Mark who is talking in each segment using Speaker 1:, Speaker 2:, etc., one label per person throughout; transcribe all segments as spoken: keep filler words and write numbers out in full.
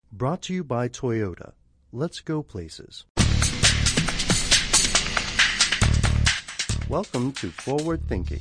Speaker 1: Brought to you by Toyota. Let's go places. Welcome to Forward Thinking.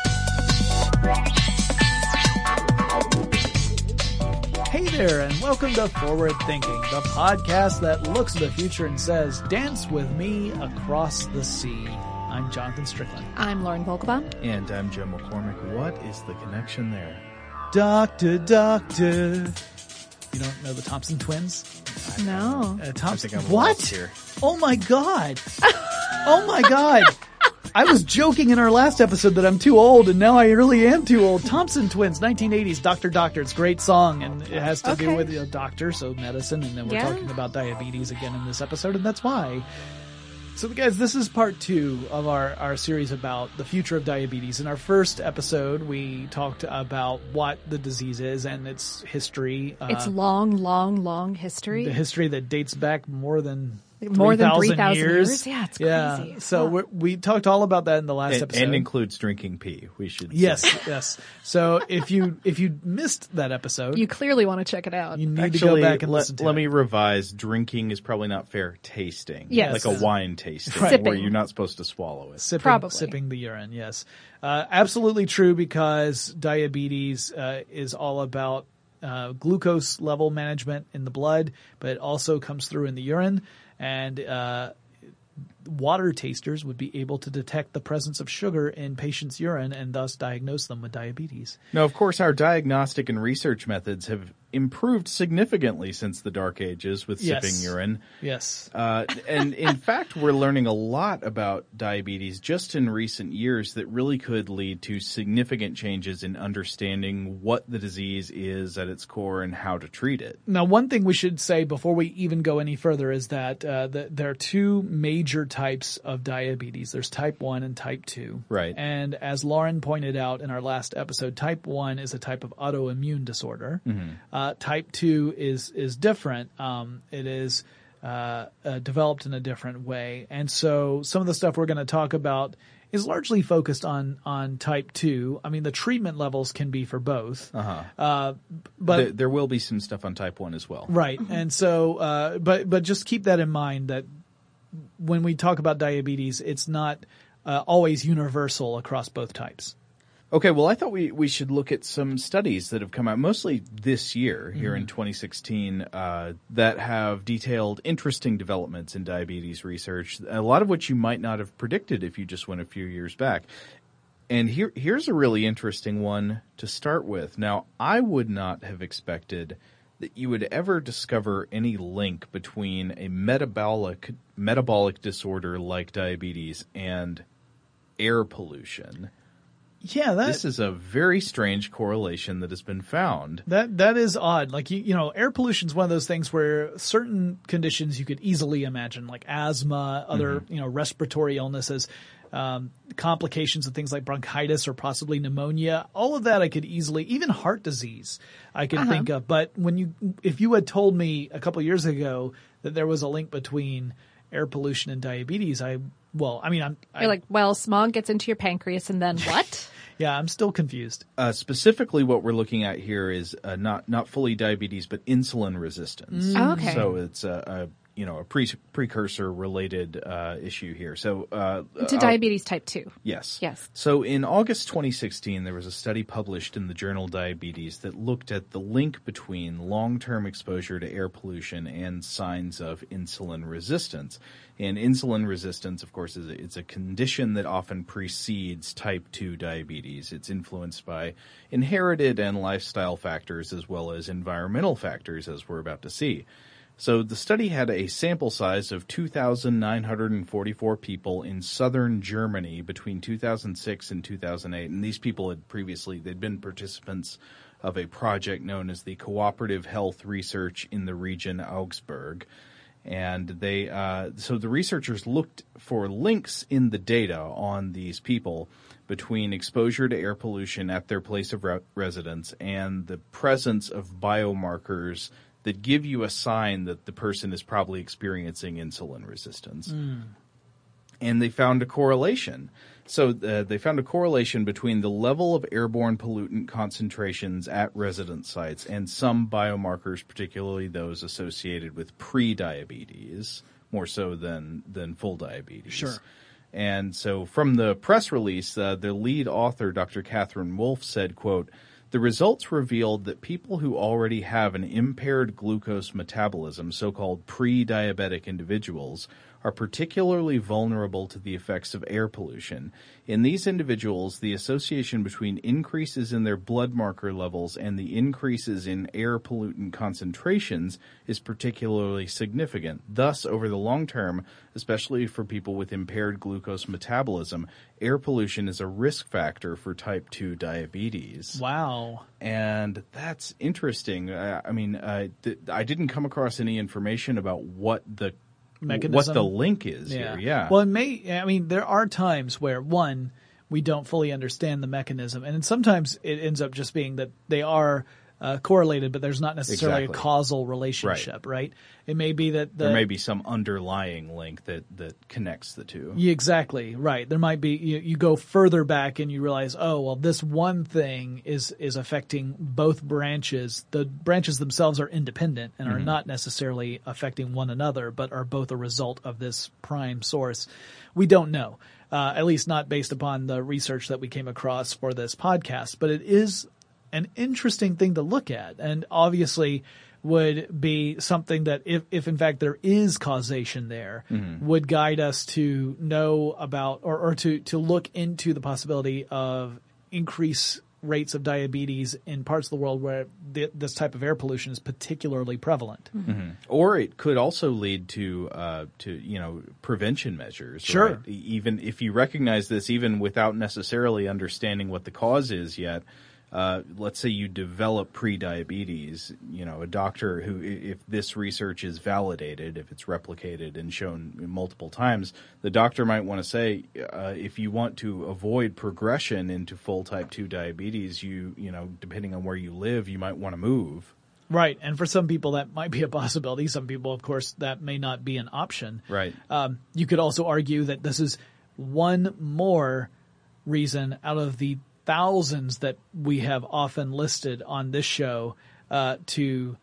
Speaker 2: Hey there, and welcome to Forward Thinking, the podcast that looks at the future and says, dance with me across the sea. I'm Jonathan Strickland.
Speaker 3: I'm Lauren Volkbaum.
Speaker 4: And I'm Joe McCormick. What is the connection there?
Speaker 2: Doctor, doctor. You don't know the Thompson twins?
Speaker 3: No.
Speaker 2: Uh, Thompson.
Speaker 4: I think I'm
Speaker 2: what?
Speaker 4: lost here.
Speaker 2: Oh my God. Oh my God. I was joking in our last episode that I'm too old, and now I really am too old. Thompson Twins, nineteen eighties, Doctor Doctor. It's a great song, and it has to
Speaker 3: Okay.
Speaker 2: do with you know, doctor, so medicine, and then we're
Speaker 3: Yeah.
Speaker 2: talking about diabetes again in this episode, and that's why. So guys, this is part two of our, our series about the future of diabetes. In our first episode, we talked about what the disease is and its history.
Speaker 3: It's
Speaker 2: uh,
Speaker 3: long, long, long history.
Speaker 2: the history that dates back more than
Speaker 3: More than
Speaker 2: three
Speaker 3: three thousand
Speaker 2: years.
Speaker 3: years? Yeah, it's
Speaker 2: Yeah.
Speaker 3: crazy.
Speaker 2: So
Speaker 3: Huh.
Speaker 2: we're, we talked all about that in the last
Speaker 4: And,
Speaker 2: episode.
Speaker 4: and includes drinking pee. We should.
Speaker 2: Yes,
Speaker 4: say.
Speaker 2: yes. So if you if you missed that episode,
Speaker 3: You clearly want to check it out.
Speaker 2: you need
Speaker 4: Actually,
Speaker 2: to go back and
Speaker 4: let,
Speaker 2: listen to
Speaker 4: let
Speaker 2: it.
Speaker 4: me revise. Drinking is probably not fair. Tasting.
Speaker 3: Yes.
Speaker 4: Like a wine tasting.
Speaker 2: Right.
Speaker 4: Where
Speaker 3: Sipping.
Speaker 4: you're not supposed to swallow it.
Speaker 2: Sipping,
Speaker 3: Probably.
Speaker 2: sipping the urine, yes. Uh, absolutely true, because diabetes uh, is all about uh, glucose level management in the blood, but it also comes through in the urine. And uh, water tasters would be able to detect the presence of sugar in patients' urine and thus diagnose them with diabetes.
Speaker 4: Now, of course, our diagnostic and research methods have improved significantly since the Dark Ages with
Speaker 2: Yes.
Speaker 4: sipping urine.
Speaker 2: Yes.
Speaker 4: Uh, and in fact, we're learning a lot about diabetes just in recent years that really could lead to significant changes in understanding what the disease is at its core and how to treat it.
Speaker 2: Now, one thing we should say before we even go any further is that uh, the, there are two major types of diabetes. There's type one and type two.
Speaker 4: Right.
Speaker 2: And as Lauren pointed out in our last episode, type one is a type of autoimmune disorder. Uh, type two is is different. Um, it is uh, uh, developed in a different way. And so some of the stuff we're going to talk about is largely focused on on type two. I mean, the treatment levels can be for both.
Speaker 4: Uh-huh.
Speaker 2: Uh, but
Speaker 4: There, there will be some stuff on type one as well.
Speaker 2: Right. And so, uh, but, but just keep that in mind that when we talk about diabetes, it's not uh, always universal across both types.
Speaker 4: Okay, well, I thought we, we should look at some studies that have come out mostly this year, here in twenty sixteen, uh, that have detailed interesting developments in diabetes research, a lot of which you might not have predicted if you just went a few years back. And here here's a really interesting one to start with. Now, I would not have expected that you would ever discover any link between a metabolic metabolic disorder like diabetes and air pollution.
Speaker 2: Yeah, that
Speaker 4: This is a very strange correlation that has been found.
Speaker 2: that that is odd. Like you, you know, air pollution is one of those things where certain conditions you could easily imagine, like asthma, other you know respiratory illnesses, um, complications of things like bronchitis or possibly pneumonia. All of that I could easily, even heart disease, I could
Speaker 3: Uh-huh.
Speaker 2: think of. But when you, if you had told me a couple years ago that there was a link between air pollution and diabetes, I well, I mean, I'm I,
Speaker 3: You're like, well, smog gets into your pancreas and then what?
Speaker 2: yeah, I'm still confused.
Speaker 4: Uh, specifically, what we're looking at here is uh, not not fully diabetes, but insulin resistance.
Speaker 3: Oh, okay.
Speaker 4: So it's a, a you know a pre- precursor related uh, issue here. So uh,
Speaker 3: To
Speaker 4: uh,
Speaker 3: diabetes type two.
Speaker 4: Yes.
Speaker 3: Yes.
Speaker 4: So in August twenty sixteen, there was a study published in the journal Diabetes that looked at the link between long-term exposure to air pollution and signs of insulin resistance. And insulin resistance, of course, is a, it's a condition that often precedes type two diabetes. It's influenced by inherited and lifestyle factors as well as environmental factors, as we're about to see. So the study had a sample size of two thousand nine hundred forty-four people in southern Germany between two thousand six and two thousand eight. And these people had previously, they'd been participants of a project known as the Cooperative Health Research in the Region Augsburg. And they, uh, so the researchers looked for links in the data on these people between exposure to air pollution at their place of re- residence and the presence of biomarkers that give you a sign that the person is probably experiencing insulin resistance.
Speaker 2: Mm.
Speaker 4: and they found a correlation. So uh, they found a correlation between the level of airborne pollutant concentrations at resident sites and some biomarkers, particularly those associated with pre-diabetes, more so than, than full diabetes.
Speaker 2: Sure.
Speaker 4: And so from the press release, uh, the lead author, Doctor Catherine Wolfe, said, quote, "The results revealed that people who already have an impaired glucose metabolism, so-called pre-diabetic individuals, are particularly vulnerable to the effects of air pollution. In these individuals, the association between increases in their blood marker levels and the increases in air pollutant concentrations is particularly significant. Thus, over the long term, especially for people with impaired glucose metabolism, air pollution is a risk factor for type two diabetes."
Speaker 2: Wow.
Speaker 4: And that's interesting. Uh, I mean, uh, th- I didn't come across any information about what the
Speaker 2: Mechanism.
Speaker 4: what the link is here. Yeah.
Speaker 2: Well, it may, I mean, there are times where, one, we don't fully understand the mechanism. And sometimes it ends up just being that they are uh, correlated, but there's not necessarily
Speaker 4: Exactly.
Speaker 2: a causal relationship, right. right? It may be that the,
Speaker 4: there may be some underlying link that, that connects the two.
Speaker 2: Yeah, exactly, right. There might be, you, you go further back and you realize, oh, well, this one thing is, is affecting both branches. The branches themselves are independent and are
Speaker 4: Mm-hmm.
Speaker 2: not necessarily affecting one another, but are both a result of this prime source. We don't know, uh, at least not based upon the research that we came across for this podcast, but it is an interesting thing to look at. And obviously, would be something that if, if in fact there is causation there, mm-hmm. would guide us to know about or, or to, to look into the possibility of increased rates of diabetes in parts of the world where th- this type of air pollution is particularly prevalent.
Speaker 4: Mm-hmm. Or it could also lead to, uh, to, you know, prevention measures.
Speaker 2: Sure.
Speaker 4: Right? Even if you recognize this, even without necessarily understanding what the cause is yet, Uh, let's say you develop pre-diabetes, you know, a doctor who, if this research is validated, if it's replicated and shown multiple times, the doctor might want to say, uh, if you want to avoid progression into full type two diabetes, you, you know, depending on where you live, you might want to move.
Speaker 2: Right. And for some people, that might be a possibility. Some people, of course, that may not be an option.
Speaker 4: Right.
Speaker 2: Um, you could also argue that this is one more reason out of the thousands that we have often listed on this show uh, to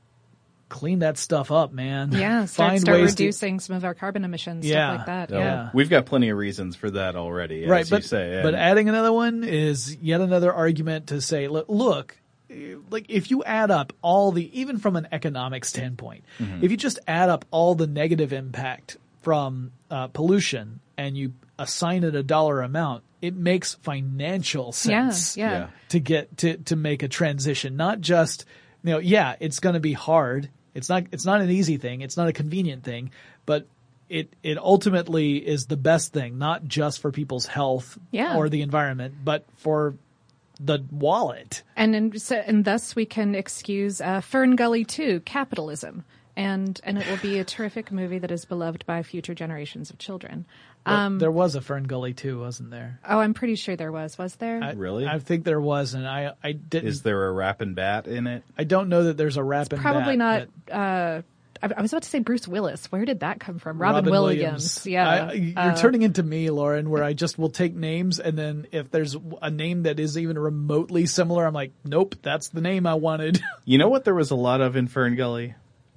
Speaker 2: clean that stuff up, man.
Speaker 3: Yeah, start,
Speaker 2: Find
Speaker 3: start
Speaker 2: ways
Speaker 3: reducing to, some of our carbon emissions,
Speaker 2: Yeah.
Speaker 3: stuff like that.
Speaker 4: So
Speaker 3: Yeah.
Speaker 4: We've got plenty of reasons for that already, as
Speaker 2: right,
Speaker 4: you
Speaker 2: but,
Speaker 4: say. And
Speaker 2: but adding another one is yet another argument to say, look, look like if you add up all the, even from an economic standpoint, mm-hmm. if you just add up all the negative impact from uh, pollution and you assign it a dollar amount, it makes financial sense
Speaker 3: Yeah, yeah.
Speaker 4: Yeah.
Speaker 2: to get to, to make a transition. Not just, you know, yeah, it's going to be hard. It's not, it's not an easy thing. It's not a convenient thing, but it, it ultimately is the best thing, not just for people's health
Speaker 3: Yeah.
Speaker 2: or the environment, but for the wallet.
Speaker 3: And and, so, and thus we can excuse uh, Fern Gully two, Capitalism. And and it will be a terrific movie that is beloved by future generations of children.
Speaker 2: Um, there was a Fern Gully too, wasn't there?
Speaker 3: Oh, I'm pretty sure there was. Was there?
Speaker 2: I,
Speaker 4: Really?
Speaker 2: I think there was, and I I didn't.
Speaker 4: is there a rapping bat in it?
Speaker 2: I don't know that there's a rapping.
Speaker 3: Probably
Speaker 2: bat,
Speaker 3: not. Uh, I, I was about to say Bruce Willis. Where did that come from? Robin,
Speaker 2: Robin
Speaker 3: Williams.
Speaker 2: Williams.
Speaker 3: Yeah.
Speaker 2: I, you're
Speaker 3: Uh,
Speaker 2: turning into me, Lauren, where I just will take names, and then if there's a name that is even remotely similar, I'm like, nope, that's the name I wanted.
Speaker 4: You know what there was a lot of in Fern Gully?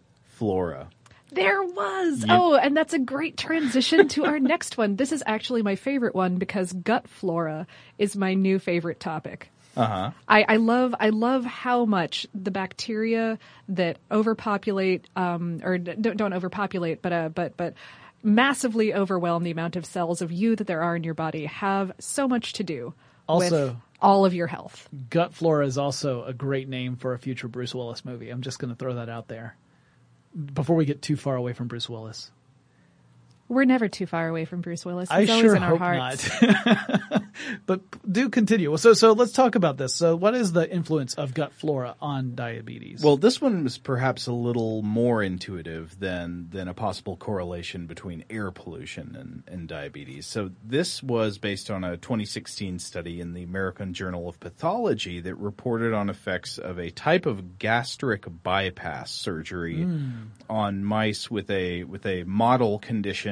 Speaker 4: Flora.
Speaker 3: There was. Oh, and that's a great transition to our next one. This is actually my favorite one because gut flora is my new favorite topic.
Speaker 4: Uh-huh.
Speaker 3: I, I love I love how much the bacteria that overpopulate um, or d- don't, don't overpopulate, but uh, but but massively overwhelm the amount of cells of you that there are in your body have so much to do
Speaker 2: Also-
Speaker 3: with all of your health.
Speaker 2: Gut Flora is also a great name for a future Bruce Willis movie. I'm just going to throw that out there before we get too far away from Bruce Willis.
Speaker 3: We're never too far away from Bruce Willis.
Speaker 2: I
Speaker 3: He's always
Speaker 2: sure
Speaker 3: in our
Speaker 2: hope
Speaker 3: hearts.
Speaker 2: not. But do continue. So, so let's talk about this. So, what is the influence of gut flora on diabetes?
Speaker 4: Well, this one was perhaps a little more intuitive than than a possible correlation between air pollution and, and diabetes. So this was based on a twenty sixteen study in the American Journal of Pathology that reported on effects of a type of gastric bypass surgery mm. on mice with a with a model condition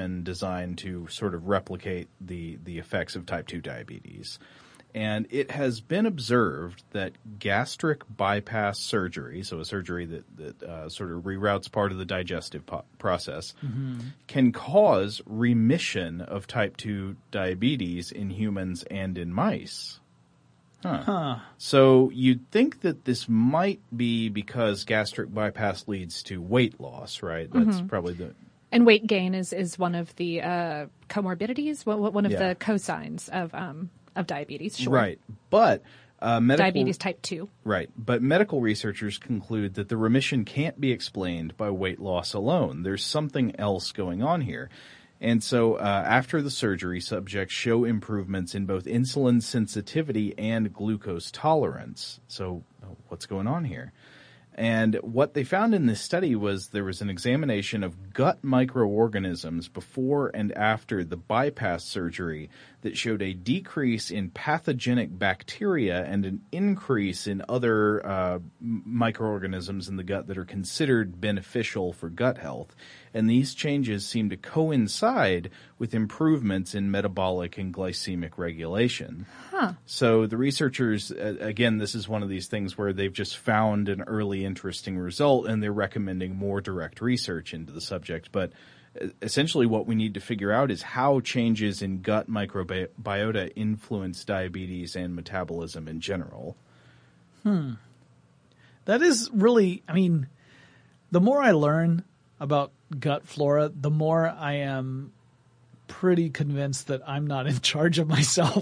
Speaker 4: been designed to sort of replicate the, the effects of type two diabetes. And it has been observed that gastric bypass surgery, so a surgery that, that uh, sort of reroutes part of the digestive po- process, mm-hmm. can cause remission of type two diabetes in humans and in mice. Huh.
Speaker 2: Huh.
Speaker 4: So you'd think that this might be because gastric bypass leads to weight loss, right? That's
Speaker 3: Mm-hmm.
Speaker 4: probably the...
Speaker 3: And weight gain is, is one of the uh, comorbidities, one one of
Speaker 4: Yeah.
Speaker 3: the cosigns of um, of diabetes. Sure.
Speaker 4: Right. But uh, medical...
Speaker 3: Diabetes type two.
Speaker 4: Right. But medical researchers conclude that the remission can't be explained by weight loss alone. There's something else going on here. And so uh, after the surgery, subjects show improvements in both insulin sensitivity and glucose tolerance. So what's going on here? And what they found in this study was there was an examination of gut microorganisms before and after the bypass surgery that showed a decrease in pathogenic bacteria and an increase in other uh, microorganisms in the gut that are considered beneficial for gut health. And these changes seem to coincide with improvements in metabolic and glycemic regulation.
Speaker 3: Huh.
Speaker 4: So the researchers, uh, again, this is one of these things where they've just found an early interesting result and they're recommending more direct research into the subject. But uh, essentially what we need to figure out is how changes in gut microbiota influence diabetes and metabolism in general.
Speaker 2: Hmm. That is really, I mean, the more I learn about gut flora, the more I am pretty convinced that I'm not in charge of myself.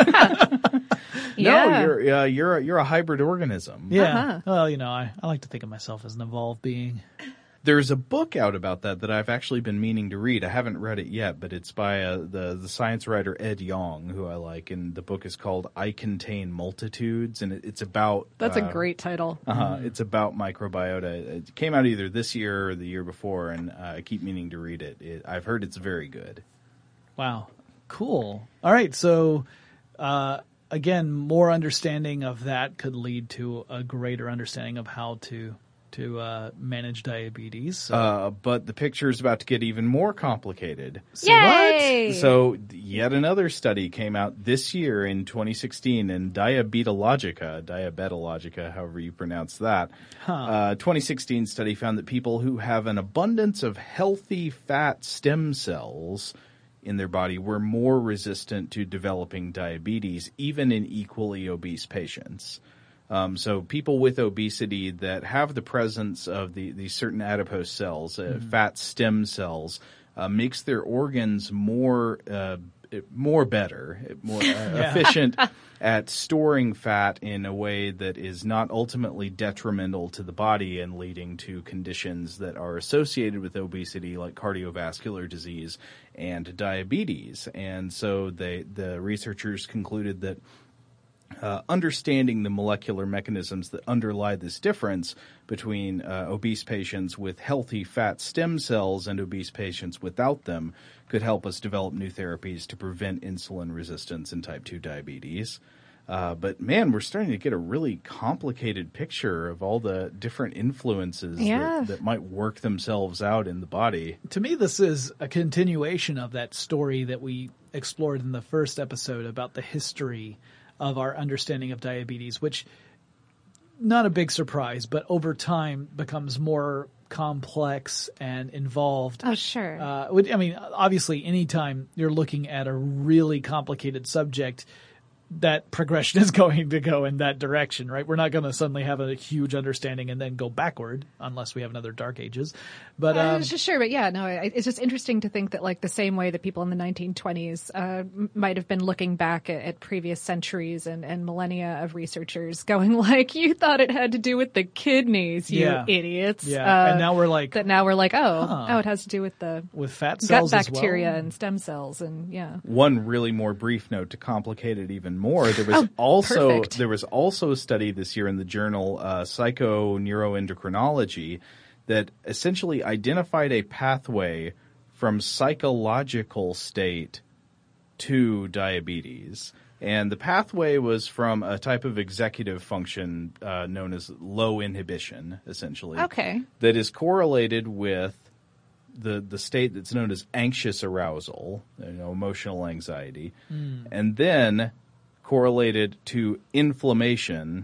Speaker 3: Yeah.
Speaker 4: No, you're uh, you're a, you're a hybrid organism.
Speaker 2: Yeah.
Speaker 3: Uh-huh.
Speaker 2: Well, you know, I, I like to think of myself as an evolved being.
Speaker 4: There's a book out about that that I've actually been meaning to read. I haven't read it yet, but it's by uh, the the science writer Ed Yong, who I like, and the book is called "I Contain Multitudes," and it, it's about
Speaker 3: That's
Speaker 4: uh,
Speaker 3: a great title.
Speaker 4: Uh-huh, it's about microbiota. It came out either this year or the year before, and uh, I keep meaning to read it. it. I've heard it's very good.
Speaker 2: Wow. Cool. All right. So, uh, again, more understanding of that could lead to a greater understanding of how to to uh, manage diabetes. So,
Speaker 4: Uh, but the picture is about to get even more complicated.
Speaker 2: so
Speaker 3: Yay!
Speaker 4: So yet another study came out this year in twenty sixteen in Diabetologica, Diabetologica, however you pronounce that.
Speaker 2: Huh.
Speaker 4: Uh, twenty sixteen study found that people who have an abundance of healthy fat stem cells in their body were more resistant to developing diabetes, even in equally obese patients. Um, so people with obesity that have the presence of the, these certain adipose cells, uh, mm-hmm. fat stem cells, uh, makes their organs more uh, more better, more uh,
Speaker 2: Yeah.
Speaker 4: efficient at storing fat in a way that is not ultimately detrimental to the body and leading to conditions that are associated with obesity like cardiovascular disease and diabetes. And so they, the researchers concluded that Uh, understanding the molecular mechanisms that underlie this difference between uh, obese patients with healthy fat stem cells and obese patients without them could help us develop new therapies to prevent insulin resistance and type two diabetes. Uh, but man, we're starting to get a really complicated picture of all the different influences
Speaker 3: Yeah.
Speaker 4: that, that might work themselves out in the body.
Speaker 2: to me, this is a continuation of that story that we explored in the first episode about the history of our understanding of diabetes, which, not a big surprise, but over time becomes more complex and involved.
Speaker 3: Oh, sure.
Speaker 2: Uh, would- I mean, obviously, anytime you're looking at a really complicated subject, that progression is going to go in that direction, right? We're not going to suddenly have a huge understanding and then go backward unless we have another Dark Ages. But
Speaker 3: Uh,
Speaker 2: um,
Speaker 3: sure, but yeah, no, I- it's just interesting to think that, like, the same way that people in the nineteen twenties uh, m- might have been looking back at, at previous centuries and, and millennia of researchers going, like, you thought it had to do with the kidneys, you
Speaker 2: Yeah.
Speaker 3: idiots.
Speaker 2: yeah,
Speaker 3: Uh,
Speaker 2: and now we're like
Speaker 3: that now we're like, oh,
Speaker 2: Huh.
Speaker 3: oh, it has to do with the
Speaker 2: with fat
Speaker 3: gut
Speaker 2: cells as
Speaker 3: bacteria
Speaker 2: well.
Speaker 3: and stem cells, and yeah.
Speaker 4: One really more brief note to complicate it even more. There was
Speaker 3: Oh,
Speaker 4: also
Speaker 3: perfect.
Speaker 4: there was also a study this year in the journal uh, Psychoneuroendocrinology that essentially identified a pathway from psychological state to diabetes. And the pathway was from a type of executive function uh, known as low inhibition, essentially.
Speaker 3: Okay.
Speaker 4: That is correlated with the, the state that's known as anxious arousal, you know, emotional anxiety, mm. and then correlated to inflammation.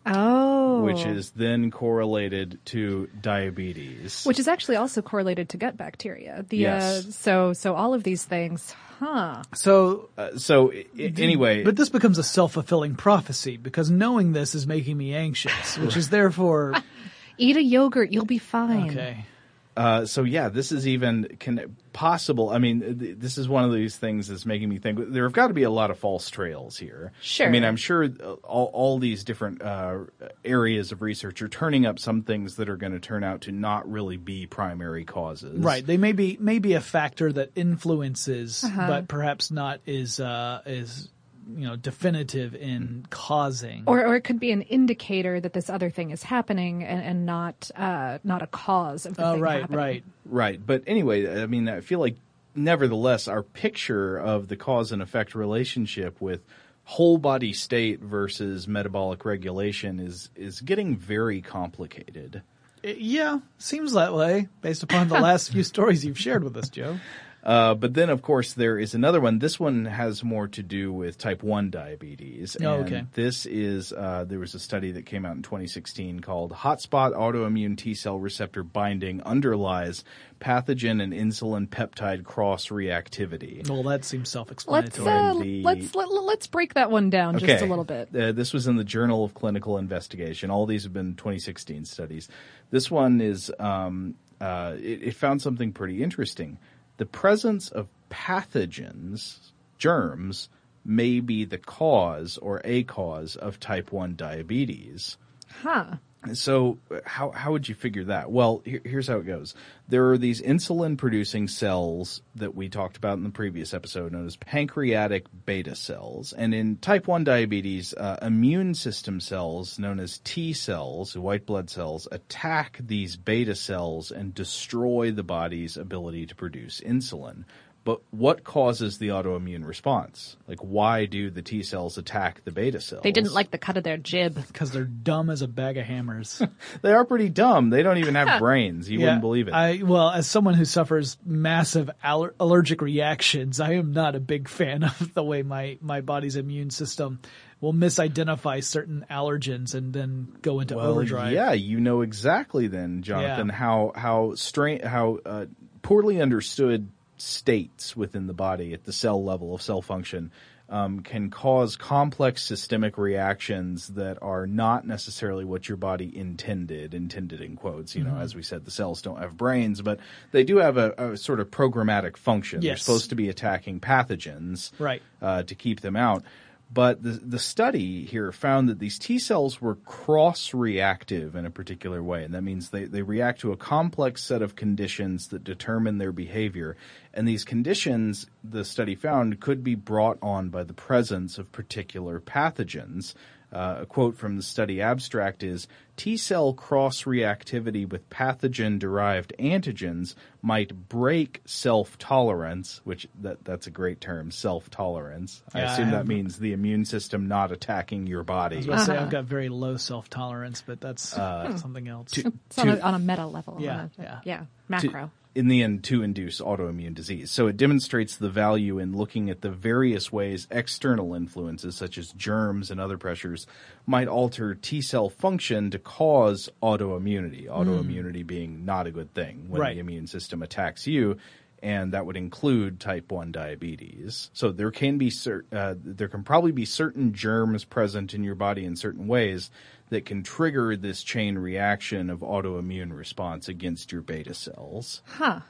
Speaker 3: Oh.
Speaker 4: Which is then correlated to diabetes.
Speaker 3: Which is actually also correlated to gut bacteria. The,
Speaker 4: yes.
Speaker 3: Uh, so, so all of these things, huh?
Speaker 2: So,
Speaker 4: uh, so I- anyway.
Speaker 2: But this becomes a self-fulfilling prophecy because knowing this is making me anxious, which is therefore.
Speaker 3: Eat a yogurt, you'll be fine.
Speaker 2: Okay.
Speaker 4: Uh, so yeah, this is even can, possible. I mean, th- this is one of these things that's making me think there have got to be a lot of false trails here.
Speaker 3: Sure.
Speaker 4: I mean, I'm sure all, all these different uh, areas of research are turning up some things that are going to turn out to not really be primary causes.
Speaker 2: Right. They may be, may be a factor that influences,
Speaker 3: Uh-huh.
Speaker 2: but perhaps not is, uh, is, you know, definitive in causing.
Speaker 3: Or, or it could be an indicator that this other thing is happening and, and not, uh, not a cause of the
Speaker 2: Oh,
Speaker 3: thing
Speaker 2: right,
Speaker 3: happening.
Speaker 2: right.
Speaker 4: Right. But anyway, I mean, I feel like nevertheless, our picture of the cause and effect relationship with whole body state versus metabolic regulation is, is getting very complicated.
Speaker 2: Yeah, seems that way based upon the last few stories you've shared with us, Joe.
Speaker 4: Uh, but then, of course, there is another one. This one has more to do with type one diabetes.
Speaker 2: Oh,
Speaker 4: and
Speaker 2: okay.
Speaker 4: This is, uh, there was a study that came out in twenty sixteen called Hotspot Autoimmune T-Cell Receptor Binding Underlies Pathogen and Insulin Peptide Cross-Reactivity.
Speaker 2: Well, that seems
Speaker 3: Let's,
Speaker 2: self-explanatory.
Speaker 3: uh,
Speaker 4: The-
Speaker 3: let's, let, let's break that one down just a little bit.
Speaker 4: Uh, this was in the Journal of Clinical Investigation. All these have been twenty sixteen studies. This one is, um, uh, it, it found something pretty interesting. The presence of pathogens, germs, may be the cause or a cause of type one diabetes.
Speaker 3: Huh.
Speaker 4: So how how would you figure that? Well, here, here's how it goes. There are these insulin-producing cells that we talked about in the previous episode known as pancreatic beta cells. And in type one diabetes, uh, immune system cells known as T cells, white blood cells, attack these beta cells and destroy the body's ability to produce insulin. But what causes the autoimmune response? Like, why do the T cells attack the beta cells?
Speaker 3: They didn't like the cut of their jib.
Speaker 2: Because they're dumb as a bag of hammers.
Speaker 4: They are pretty dumb. They don't even have brains. You
Speaker 2: Yeah,
Speaker 4: wouldn't believe it.
Speaker 2: I, well, as someone who suffers massive aller- allergic reactions, I am not a big fan of the way my, my body's immune system will misidentify certain allergens and then go into
Speaker 4: well,
Speaker 2: overdrive.
Speaker 4: yeah, you know exactly then, Jonathan,
Speaker 2: Yeah.
Speaker 4: how how strange, how uh, poorly understood states within the body at the cell level of cell function um, can cause complex systemic reactions that are not necessarily what your body intended, intended in quotes. You know,
Speaker 2: Mm-hmm.
Speaker 4: as we said, the cells don't have brains, but they do have a, a sort of programmatic function. They're
Speaker 2: Yes.
Speaker 4: supposed to be attacking pathogens
Speaker 2: Right.
Speaker 4: uh, to keep them out. But the the study here found that these T cells were cross-reactive in a particular way, and that means they, they react to a complex set of conditions that determine their behavior. And these conditions, the study found, could be brought on by the presence of particular pathogens. Uh, a quote from the study abstract is, T-cell cross-reactivity with pathogen-derived antigens might break self-tolerance, which that, that's a great term, self-tolerance. I
Speaker 2: Yeah,
Speaker 4: assume
Speaker 2: I
Speaker 4: that
Speaker 2: have-
Speaker 4: means the immune system not attacking your
Speaker 2: I
Speaker 4: body.
Speaker 2: was going to say
Speaker 3: Uh-huh.
Speaker 2: I've got very low self-tolerance, but that's
Speaker 4: Uh,
Speaker 2: something else.
Speaker 3: It's on a, on a meta level.
Speaker 2: Yeah,
Speaker 3: on a-
Speaker 2: yeah.
Speaker 3: Yeah. Macro.
Speaker 4: in the end, to induce autoimmune disease. So it demonstrates the value in looking at the various ways external influences, such as germs and other pressures, might alter T-cell function to cause autoimmunity. Autoimmunity being not a good thing when
Speaker 2: Right.
Speaker 4: the immune system attacks you, and that would include type one diabetes. So there can be cer- uh, there can probably be certain germs present in your body in certain ways that can trigger this chain reaction of autoimmune response against your beta cells.
Speaker 3: Huh.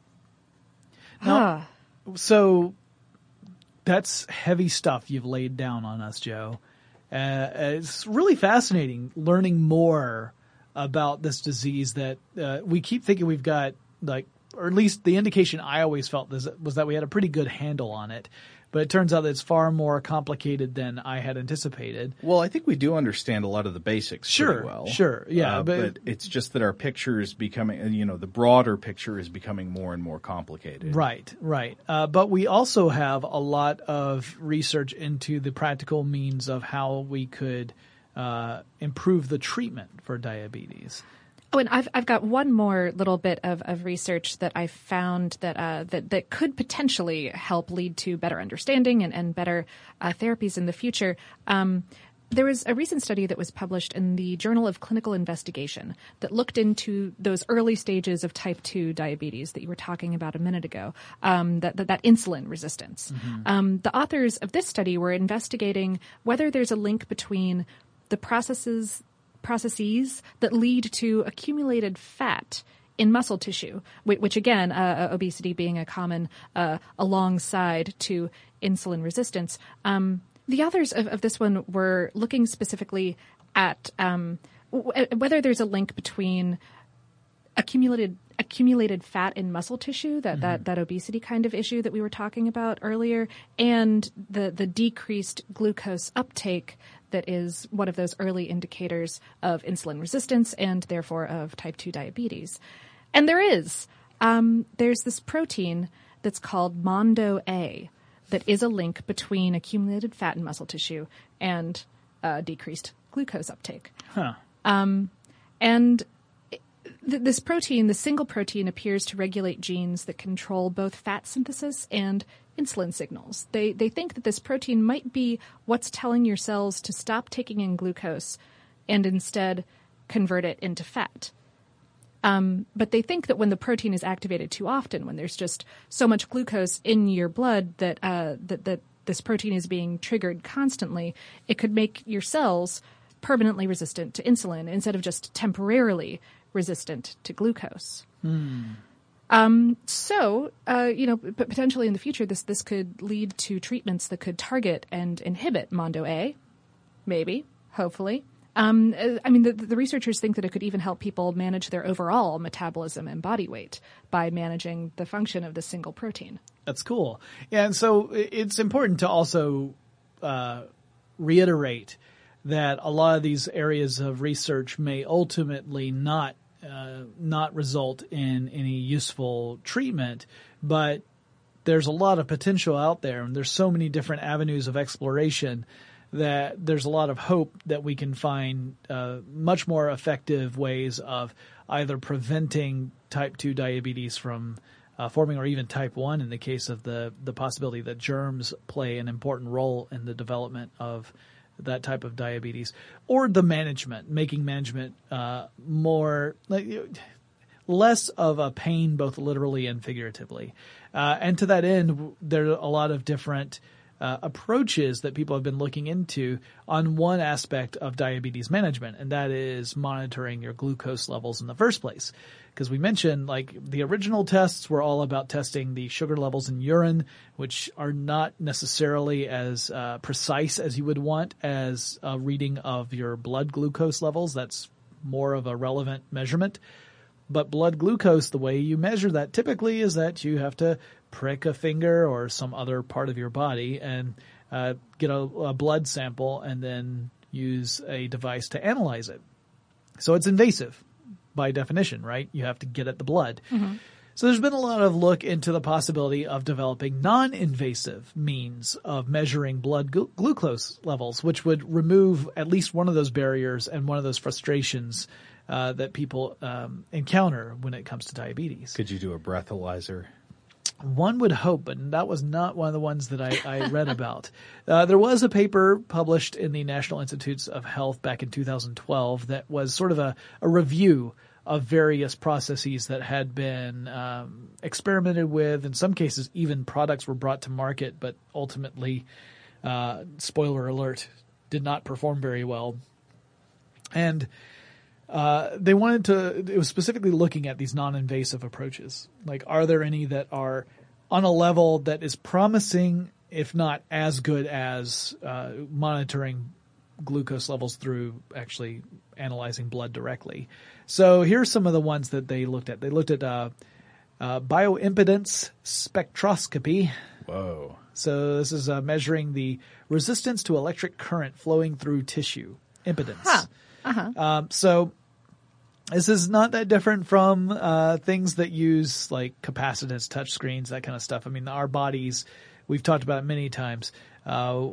Speaker 2: Now-
Speaker 3: Huh.
Speaker 2: So that's heavy stuff you've laid down on us, Joe. Uh, it's really fascinating learning more about this disease that uh, we keep thinking we've got, like, or at least the indication I always felt was, was that we had a pretty good handle on it. But it turns out that it's far more complicated than I had anticipated.
Speaker 4: Well, I think we do understand a lot of the basics
Speaker 2: Sure,
Speaker 4: pretty well.
Speaker 2: sure, yeah,
Speaker 4: Uh,
Speaker 2: but-
Speaker 4: but, it's just that our picture is becoming, you know, the broader picture is becoming more and more complicated.
Speaker 2: Right, right. Uh, but we also have a lot of research into the practical means of how we could uh, improve the treatment for diabetes.
Speaker 3: Oh, and I've I've got one more little bit of, of research that I found that uh, that that could potentially help lead to better understanding and and better uh, therapies in the future. Um, there was a recent study that was published in the Journal of Clinical Investigation that looked into those early stages of type two diabetes that you were talking about a minute ago, um, that, that that insulin resistance. Mm-hmm. Um, the authors of this study were investigating whether there's a link between the processes processes that lead to accumulated fat in muscle tissue, which, which again, uh, obesity being a common uh, alongside to insulin resistance. Um, the authors of, of this one were looking specifically at um, w- whether there's a link between accumulated accumulated fat in muscle tissue, that, mm-hmm. that, that obesity kind of issue that we were talking about earlier, and the, the decreased glucose uptake that is one of those early indicators of insulin resistance and therefore of type two diabetes. And there is. Um, there's this protein that's called Mondo A that is a link between accumulated fat in muscle tissue and uh, decreased glucose uptake.
Speaker 2: Huh.
Speaker 3: Um, and th- this protein, the single protein, appears to regulate genes that control both fat synthesis and insulin signals. They they think that this protein might be what's telling your cells to stop taking in glucose and instead convert it into fat. Um, but they think that when the protein is activated too often, when there's just so much glucose in your blood that uh, that that this protein is being triggered constantly, it could make your cells permanently resistant to insulin instead of just temporarily resistant to glucose.
Speaker 2: Hmm.
Speaker 3: Um, so, uh, you know, p- potentially in the future, this, this could lead to treatments that could target and inhibit Mondo A. Maybe, hopefully. Um, I mean, the, the researchers think that it could even help people manage their overall metabolism and body weight by managing the function of this single protein.
Speaker 2: That's cool. Yeah. And so it's important to also, uh, reiterate that a lot of these areas of research may ultimately not Uh, not result in any useful treatment, but there's a lot of potential out there, and there's so many different avenues of exploration that there's a lot of hope that we can find uh, much more effective ways of either preventing type two diabetes from uh, forming, or even type one in the case of the, the possibility that germs play an important role in the development of that type of diabetes, or the management, making management uh, more, like, less of a pain, both literally and figuratively. Uh, and to that end, there are a lot of different uh, approaches that people have been looking into on one aspect of diabetes management, and that is monitoring your glucose levels in the first place. Because we mentioned, like, the original tests were all about testing the sugar levels in urine, which are not necessarily as uh, precise as you would want as a reading of your blood glucose levels. That's more of a relevant measurement. But blood glucose, the way you measure that typically is that you have to prick a finger or some other part of your body and uh, get a, a blood sample and then use a device to analyze it. So it's invasive. By definition, right? You have to get at the blood. Mm-hmm. So there's been a lot of look into the possibility of developing non-invasive means of measuring blood glu- glucose levels, which would remove at least one of those barriers and one of those frustrations uh, that people um, encounter when it comes to diabetes.
Speaker 4: Could you do a breathalyzer?
Speaker 2: One would hope, but that was not one of the ones that I, I read about. Uh, there was a paper published in the National Institutes of Health back in two thousand twelve that was sort of a, a review of various processes that had been um, experimented with. In some cases, even products were brought to market, but ultimately, uh, spoiler alert, did not perform very well. And Uh, they wanted to, it was specifically looking at these non-invasive approaches. Like, are there any that are on a level that is promising, if not as good as uh, monitoring glucose levels through actually analyzing blood directly? So here's some of the ones that they looked at. They looked at uh, uh, bioimpedance spectroscopy.
Speaker 4: Whoa.
Speaker 2: So this is uh, measuring the resistance to electric current flowing through tissue. Impedance.
Speaker 3: Huh. Uh-huh.
Speaker 2: Um, so this is not that different from uh, things that use like capacitance, touch screens, that kind of stuff. I mean, our bodies, we've talked about it many times. Uh,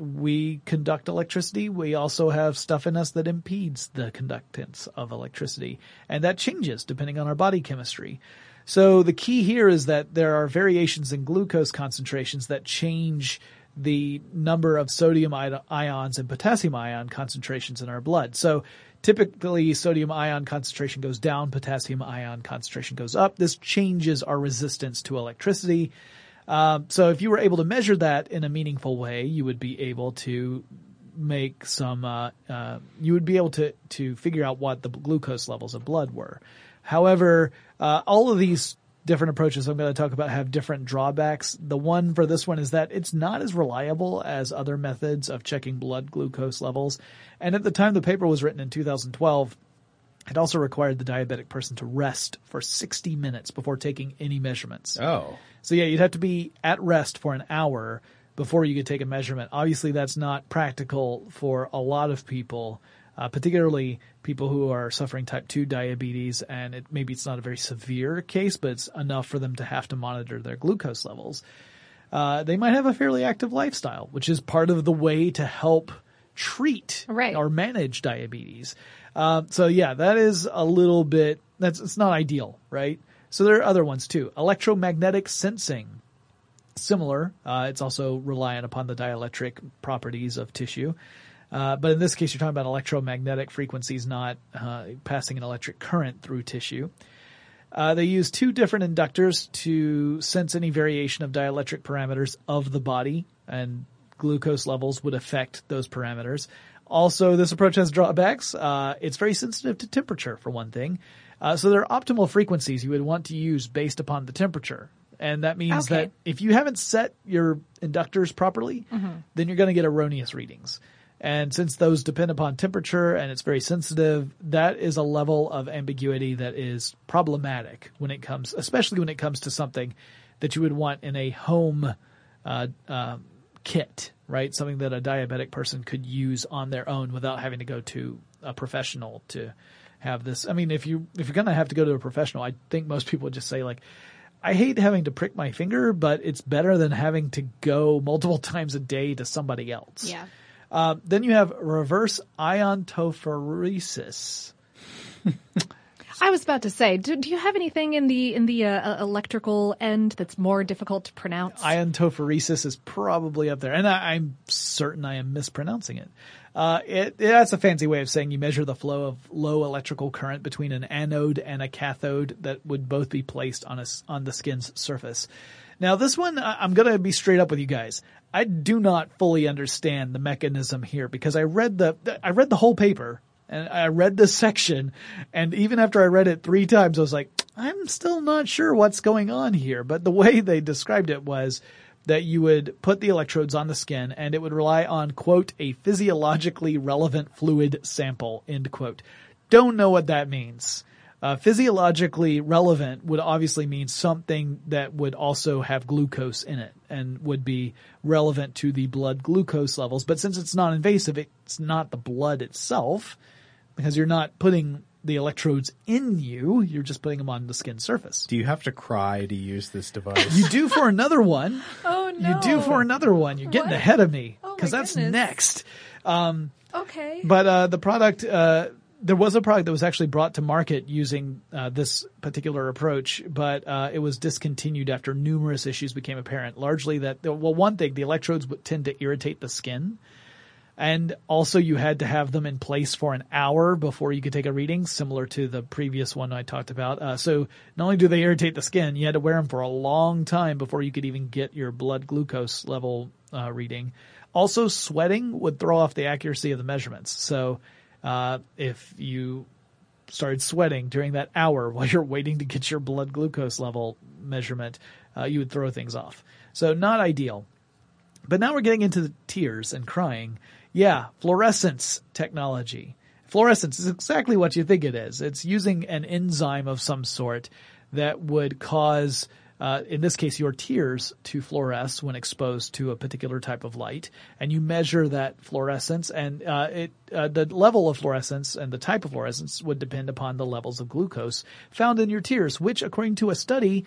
Speaker 2: we conduct electricity. We also have stuff in us that impedes the conductance of electricity. And that changes depending on our body chemistry. So the key here is that there are variations in glucose concentrations that change the number of sodium ions and potassium ion concentrations in our blood. So typically sodium ion concentration goes down, potassium ion concentration goes up. This changes our resistance to electricity. Um, so if you were able to measure that in a meaningful way, you would be able to make some, uh, uh, you would be able to, to figure out what the glucose levels of blood were. However, uh, all of these different approaches I'm going to talk about have different drawbacks. The one for this one is that it's not as reliable as other methods of checking blood glucose levels. And at the time the paper was written in two thousand twelve, it also required the diabetic person to rest for sixty minutes before taking any measurements.
Speaker 4: Oh.
Speaker 2: So yeah, you'd have to be at rest for an hour before you could take a measurement. Obviously that's not practical for a lot of people. Uh, particularly people who are suffering type two diabetes, and it, maybe it's not a very severe case, but it's enough for them to have to monitor their glucose levels. Uh, they might have a fairly active lifestyle, which is part of the way to help treat
Speaker 3: right.
Speaker 2: or manage diabetes. Uh, so yeah, that is a little bit, that's, it's not ideal, right? So there are other ones too. Electromagnetic sensing. Similar. Uh, it's also reliant upon the dielectric properties of tissue. Uh, but in this case, you're talking about electromagnetic frequencies, not uh, passing an electric current through tissue. Uh, they use two different inductors to sense any variation of dielectric parameters of the body, and glucose levels would affect those parameters. Also, this approach has drawbacks. Uh, it's very sensitive to temperature, for one thing. Uh, so there are optimal frequencies you would want to use based upon the temperature. And that means
Speaker 3: okay.
Speaker 2: that if you haven't set your inductors properly, mm-hmm. then you're going to get erroneous readings. And since those depend upon temperature and it's very sensitive, that is a level of ambiguity that is problematic when it comes, especially when it comes to something that you would want in a home uh, uh, kit, right? Something that a diabetic person could use on their own without having to go to a professional to have this. I mean, if you if you're gonna have to go to a professional, I think most people would just say like, I hate having to prick my finger, but it's better than having to go multiple times a day to somebody else.
Speaker 3: Yeah.
Speaker 2: Uh, then you have reverse iontophoresis.
Speaker 3: I was about to say, do, do you have anything in the in the uh, electrical end that's more difficult to pronounce?
Speaker 2: Iontophoresis is probably up there, and I, I'm certain I am mispronouncing it. Uh, it. That's a fancy way of saying you measure the flow of low electrical current between an anode and a cathode that would both be placed on a, on the skin's surface. Now, this one, I'm going to be straight up with you guys. I do not fully understand the mechanism here because I read the I read the whole paper and I read this section, and even after I read it three times, I was like, I'm still not sure what's going on here. But the way they described it was that you would put the electrodes on the skin and it would rely on, quote, a physiologically relevant fluid sample, end quote. Don't know what that means. Uh, physiologically relevant would obviously mean something that would also have glucose in it and would be relevant to the blood glucose levels. But since it's non-invasive, it's not the blood itself because you're not putting the electrodes in you. You're just putting them on the skin surface.
Speaker 4: Do you have to cry to use this device?
Speaker 2: You do for another one.
Speaker 3: Oh, no.
Speaker 2: You do for another one. You're getting
Speaker 3: What?
Speaker 2: ahead of me
Speaker 3: Oh, my
Speaker 2: because that's
Speaker 3: goodness.
Speaker 2: next. Um,
Speaker 3: Okay.
Speaker 2: But uh, the product, uh, there was a product that was actually brought to market using uh, this particular approach, but uh, it was discontinued after numerous issues became apparent. Largely that, well, one thing, the electrodes would tend to irritate the skin. And also you had to have them in place for an hour before you could take a reading, similar to the previous one I talked about. Uh, so not only do they irritate the skin, you had to wear them for a long time before you could even get your blood glucose level uh, reading. Also, sweating would throw off the accuracy of the measurements. So uh, if you started sweating during that hour while you're waiting to get your blood glucose level measurement, uh, you would throw things off. So not ideal. But now we're getting into the tears and crying. Yeah, fluorescence technology. Fluorescence is exactly what you think it is. It's using an enzyme of some sort that would cause, uh, in this case, your tears to fluoresce when exposed to a particular type of light. And you measure that fluorescence, and uh, it uh, the level of fluorescence and the type of fluorescence would depend upon the levels of glucose found in your tears, which, according to a study,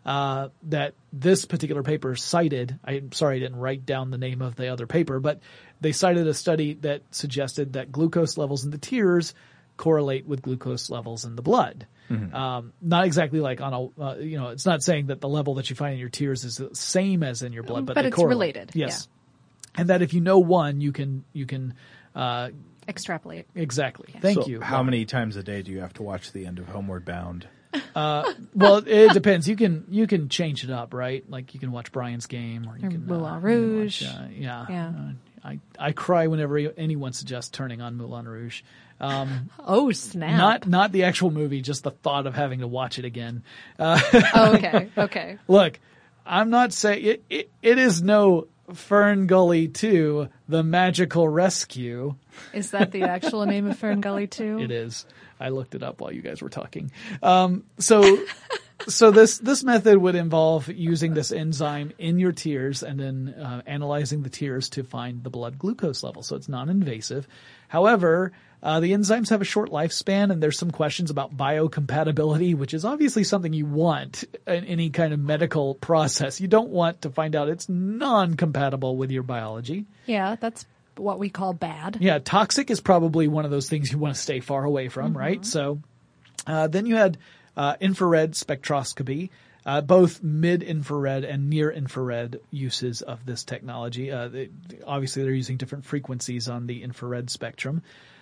Speaker 2: uh, that this particular paper cited. I'm sorry I didn't write down the name of the other paper, but they cited a study that suggested that glucose levels in the tears correlate with glucose levels in the blood. Mm-hmm. Um, not exactly like on a, uh, you know, it's not saying that the level that you find in your tears is the same as in your blood, but,
Speaker 3: but
Speaker 2: they
Speaker 3: it's
Speaker 2: correlate.
Speaker 3: related.
Speaker 2: Yes. Yeah. And that if you know one, you can, you can, uh,
Speaker 3: extrapolate.
Speaker 2: Exactly. Yeah. Thank
Speaker 4: so
Speaker 2: you.
Speaker 4: How many times a day do you have to watch the end of Homeward Bound?
Speaker 2: Uh, well, it depends. You can, you can change it up, right? Like you can watch Brian's Game or you
Speaker 3: or
Speaker 2: can,
Speaker 3: Moulin
Speaker 2: uh,
Speaker 3: Rouge.
Speaker 2: You can watch, uh, yeah.
Speaker 3: Yeah.
Speaker 2: Uh, I, I cry whenever anyone suggests turning on Moulin Rouge. Um,
Speaker 3: oh, snap.
Speaker 2: Not, not the actual movie, just the thought of having to watch it again. Uh,
Speaker 3: oh, okay. Okay.
Speaker 2: Look, I'm not saying it, it, it is no Fern Gully two, The Magical Rescue.
Speaker 3: Is that the actual name of Fern Gully two?
Speaker 2: It is. I looked it up while you guys were talking. Um, so, so this, this method would involve using this enzyme in your tears and then, uh, analyzing the tears to find the blood glucose level. So it's non-invasive. However, uh, the enzymes have a short lifespan and there's some questions about biocompatibility, which is obviously something you want in any kind of medical process. You don't want to find out it's non-compatible with your biology.
Speaker 3: Yeah, that's what we call bad.
Speaker 2: Yeah, toxic is probably one of those things you want to stay far away from, mm-hmm. right? So uh, then you had uh, infrared spectroscopy, uh, both mid-infrared and near-infrared uses of this technology. Uh, they, obviously, they're using different frequencies on the infrared spectrum.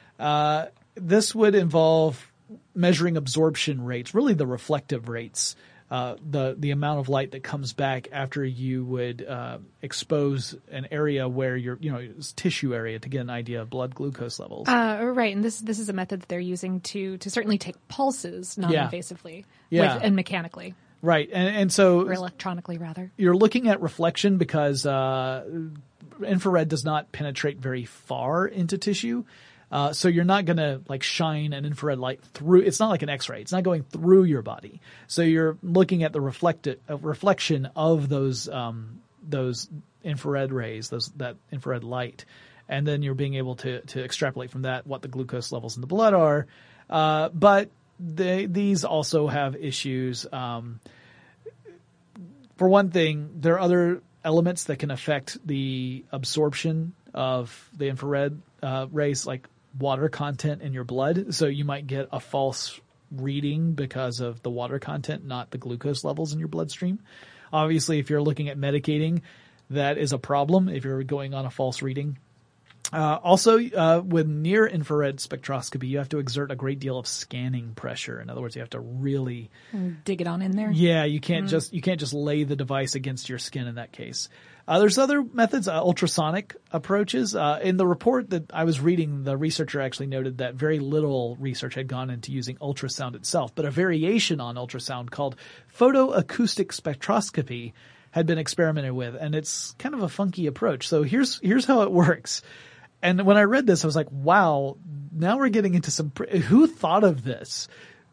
Speaker 2: Uh, this would involve measuring absorption rates, really the reflective rates, uh, the the amount of light that comes back after you would uh, expose an area where you're, you know, tissue area to get an idea of blood glucose levels.
Speaker 3: Uh, right, and this this is a method that they're using to to certainly take pulses non-invasively
Speaker 2: Yeah.
Speaker 3: with, and mechanically.
Speaker 2: Right, and and so
Speaker 3: or electronically rather.
Speaker 2: You're looking at reflection because uh, infrared does not penetrate very far into tissue. Uh, so you're not going to like shine an infrared light through. It's not like an X-ray. It's not going through your body. So you're looking at the reflected uh, reflection of those um, those infrared rays, those that infrared light, and then you're being able to to extrapolate from that what the glucose levels in the blood are. Uh, but they, these also have issues. Um, for one thing, there are other elements that can affect the absorption of the infrared uh, rays, like water content in your blood. So you might get a false reading because of the water content, not the glucose levels in your bloodstream. Obviously, if you're looking at medicating, that is a problem if you're going on a false reading. Uh, also, uh, with near infrared spectroscopy, you have to exert a great deal of scanning pressure. In other words, you have to really
Speaker 3: dig it on in there.
Speaker 2: Yeah, you can't mm. just you can't just lay the device against your skin in that case. Uh, there's other methods, uh, ultrasonic approaches. Uh, in the report that I was reading, the researcher actually noted that very little research had gone into using ultrasound itself, but a variation on ultrasound called photoacoustic spectroscopy had been experimented with, and it's kind of a funky approach. So here's here's how it works. And when I read this, I was like, wow, now we're getting into some, who thought of this?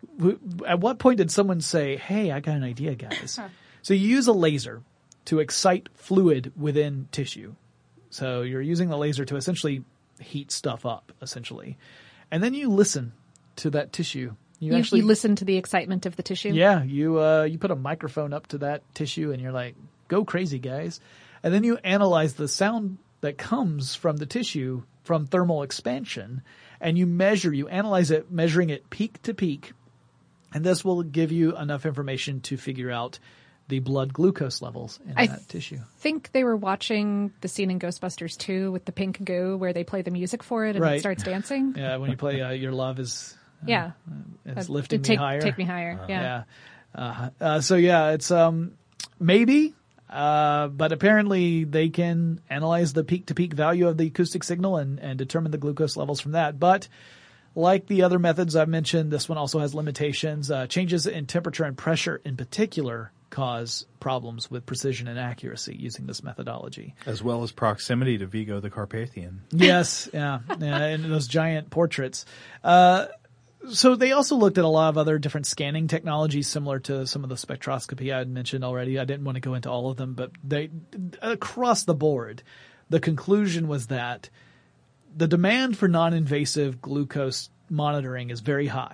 Speaker 2: At what point did someone say, hey, I got an idea, guys? So you use a laser to excite fluid within tissue. So you're using the laser to essentially heat stuff up, essentially. And then you listen to that tissue. You,
Speaker 3: you
Speaker 2: actually
Speaker 3: you listen to the excitement of the tissue?
Speaker 2: Yeah. You, uh, you put a microphone up to that tissue and you're like, go crazy, guys. And then you analyze the sound that comes from the tissue from thermal expansion, and you measure, you analyze it, measuring it peak to peak, and this will give you enough information to figure out the blood glucose levels in
Speaker 3: I
Speaker 2: that tissue.
Speaker 3: I think they were watching the scene in Ghostbusters two with the pink goo where they play the music for it and
Speaker 2: right.
Speaker 3: it starts dancing.
Speaker 2: Yeah, when you play uh, Your Love is uh,
Speaker 3: yeah,
Speaker 2: it's
Speaker 3: uh,
Speaker 2: lifting
Speaker 3: take,
Speaker 2: me higher.
Speaker 3: Take me higher. Uh, yeah.
Speaker 2: yeah. Uh, uh, so yeah, it's um maybe. Uh, but apparently they can analyze the peak-to-peak value of the acoustic signal and, and determine the glucose levels from that. But like the other methods I've mentioned, this one also has limitations. Uh, changes in temperature and pressure in particular cause problems with precision and accuracy using this methodology.
Speaker 4: As well as proximity to Vigo the Carpathian.
Speaker 2: Yes, yeah, yeah, and those giant portraits. Uh, So they also looked at a lot of other different scanning technologies similar to some of the spectroscopy I had mentioned already. I didn't want to go into all of them, but they, across the board, the conclusion was that the demand for non-invasive glucose monitoring is very high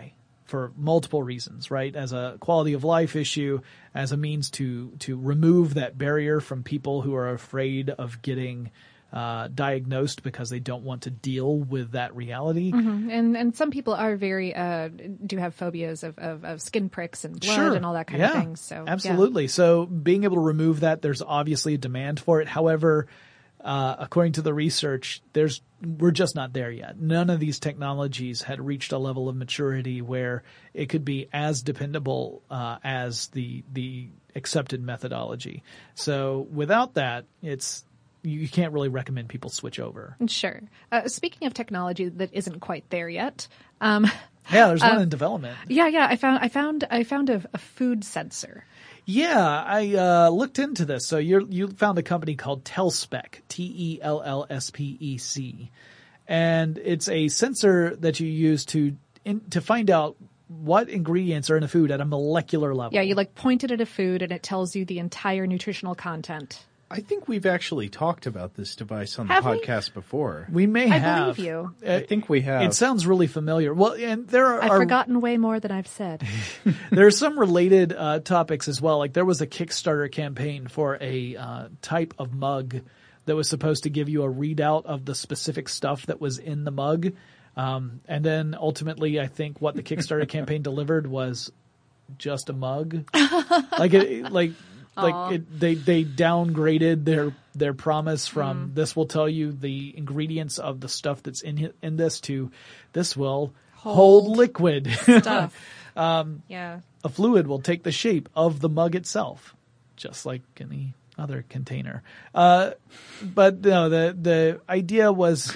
Speaker 2: for multiple reasons, right? As a quality of life issue, as a means to to remove that barrier from people who are afraid of getting uh, diagnosed because they don't want to deal with that reality.
Speaker 3: Mm-hmm. And and some people are very uh, do have phobias of, of, of skin pricks and blood
Speaker 2: Sure.
Speaker 3: and all that kind
Speaker 2: yeah,
Speaker 3: of thing. So yeah.
Speaker 2: absolutely. So being able to remove that, there's obviously a demand for it. However, uh, according to the research, there's we're just not there yet. None of these technologies had reached a level of maturity where it could be as dependable uh, as the the accepted methodology. So without that, it's you can't really recommend people switch over.
Speaker 3: Sure. Uh, speaking of technology that isn't quite there yet, um,
Speaker 2: Yeah, there's one
Speaker 3: uh,
Speaker 2: in development.
Speaker 3: yeah, yeah, I found, I found, I found a, a food sensor.
Speaker 2: Yeah, I uh, looked into this. So you you found a company called Tellspec, T E L L S P E C, and it's a sensor that you use to in, to find out what ingredients are in a food at a molecular level.
Speaker 3: Yeah, you like point it at a food and it tells you the entire nutritional content.
Speaker 4: I think we've actually talked about this device on the
Speaker 3: Have we?
Speaker 4: podcast before.
Speaker 2: We may
Speaker 3: I
Speaker 2: have.
Speaker 3: believe you.
Speaker 4: I think we have.
Speaker 2: It sounds really familiar. Well, and there are,
Speaker 3: I've
Speaker 2: are
Speaker 3: forgotten way more than I've said.
Speaker 2: there are some related uh, topics as well. Like there was a Kickstarter campaign for a uh, type of mug that was supposed to give you a readout of the specific stuff that was in the mug. Um, and then ultimately, I think what the Kickstarter campaign delivered was just a mug. Like it, like, like it, they, they downgraded their, their promise from this will tell you the ingredients of the stuff that's in, hi- in this to this will hold,
Speaker 3: Hold.
Speaker 2: liquid.
Speaker 3: Stuff. um, yeah.
Speaker 2: A fluid will take the shape of the mug itself, just like any other container. Uh, but no, the, the idea was,